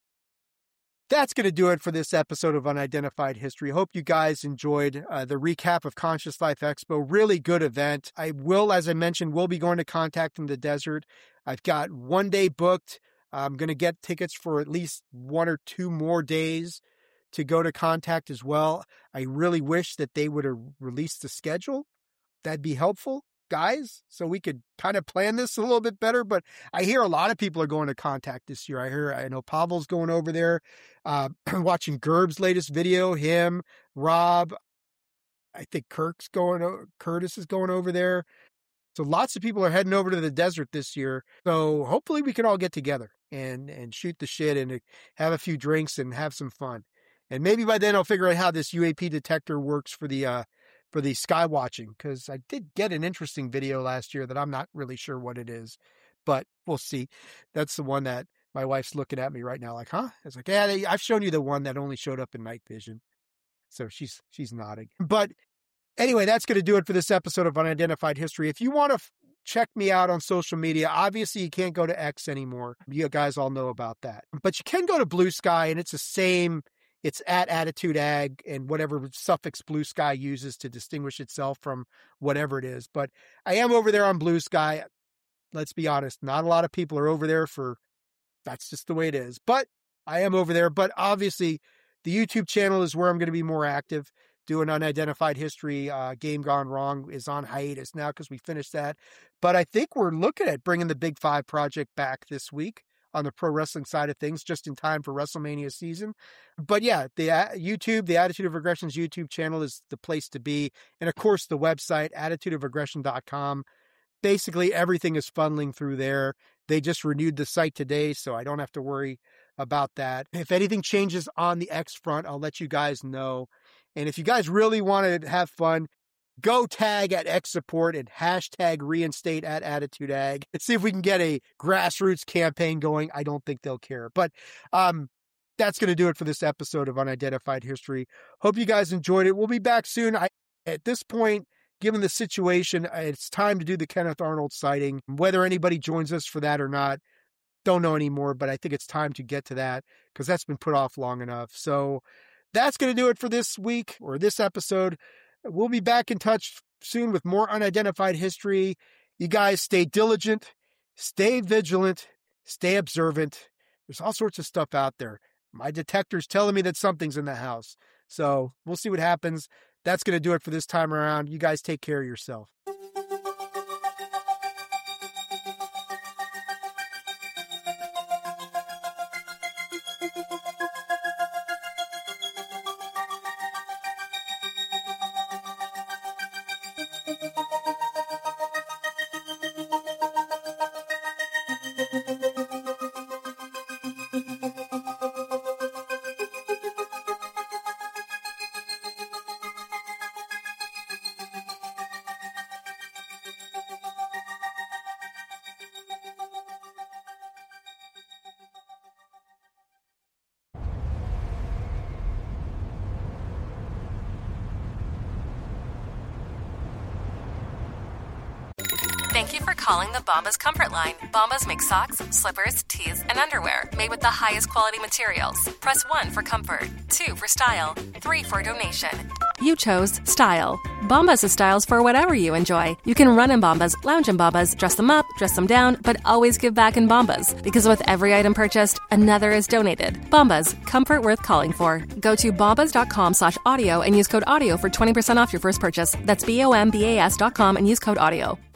That's going to do it for this episode of Unidentified History. Hope you guys enjoyed uh, the recap of Conscious Life Expo. Really good event. I will, as I mentioned, will be going to Contact in the Desert. I've got one day booked. I'm going to get tickets for at least one or two more days to go to Contact as well. I really wish that they would have released the schedule. That'd be helpful, guys, so we could kind of plan this a little bit better. But I hear a lot of people are going to Contact this year. I hear, I know Pavel's going over there, uh, watching Gerb's latest video, him, Rob, I think Kirk's going, Curtis is going over there. So lots of people are heading over to the desert this year. So hopefully we can all get together and, and shoot the shit and have a few drinks and have some fun. And maybe by then I'll figure out how this U A P detector works for the, uh, for the sky watching, because I did get an interesting video last year that I'm not really sure what it is, but we'll see. That's the one that my wife's looking at me right now like, huh? It's like, yeah, they, I've shown you the one that only showed up in night vision. So she's, she's nodding. But anyway, that's going to do it for this episode of Unidentified History. If you want to f- check me out on social media, obviously you can't go to X anymore. You guys all know about that, but you can go to Blue Sky and it's the same. It's at Attitude Ag and whatever suffix Blue Sky uses to distinguish itself from whatever it is. But I am over there on Blue Sky. Let's be honest, not a lot of people are over there for, that's just the way it is. But I am over there. But obviously, the YouTube channel is where I'm going to be more active. Doing Unidentified History. Uh, Game Gone Wrong is on hiatus now because we finished that. But I think we're looking at bringing the Big Five project back this week on the pro wrestling side of things, just in time for WrestleMania season. But yeah, the uh, YouTube, the Attitude of Aggression's YouTube channel is the place to be. And of course, the website, attitude of aggression dot com. Basically, everything is funneling through there. They just renewed the site today, so I don't have to worry about that. If anything changes on the X front, I'll let you guys know. And if you guys really want to have fun, go tag at X Support and hashtag reinstate at Attitude Ag. Let's see if we can get a grassroots campaign going. I don't think they'll care. But um, that's going to do it for this episode of Unidentified History. Hope you guys enjoyed it. We'll be back soon. I, at this point, given the situation, it's time to do the Kenneth Arnold sighting. Whether anybody joins us for that or not, don't know anymore, but I think it's time to get to that because that's been put off long enough. So that's going to do it for this week or this episode. We'll be back in touch soon with more Unidentified History. You guys stay diligent, stay vigilant, stay observant. There's all sorts of stuff out there. My detector's telling me that something's in the house. So we'll see what happens. That's going to do it for this time around. You guys take care of yourself. calling the Bombas Comfort line. Bombas make socks, slippers, tees, and underwear made with the highest quality materials. Press one for comfort, two for style, three for donation. You chose style. Bombas has styles for whatever you enjoy. You can run in Bombas, lounge in Bombas, dress them up, dress them down, but always give back in Bombas. Because with every item purchased, another is donated. Bombas, comfort worth calling for. Go to bombas.com slash audio and use code audio for twenty percent off your first purchase. That's B O M B A S dot com and use code audio.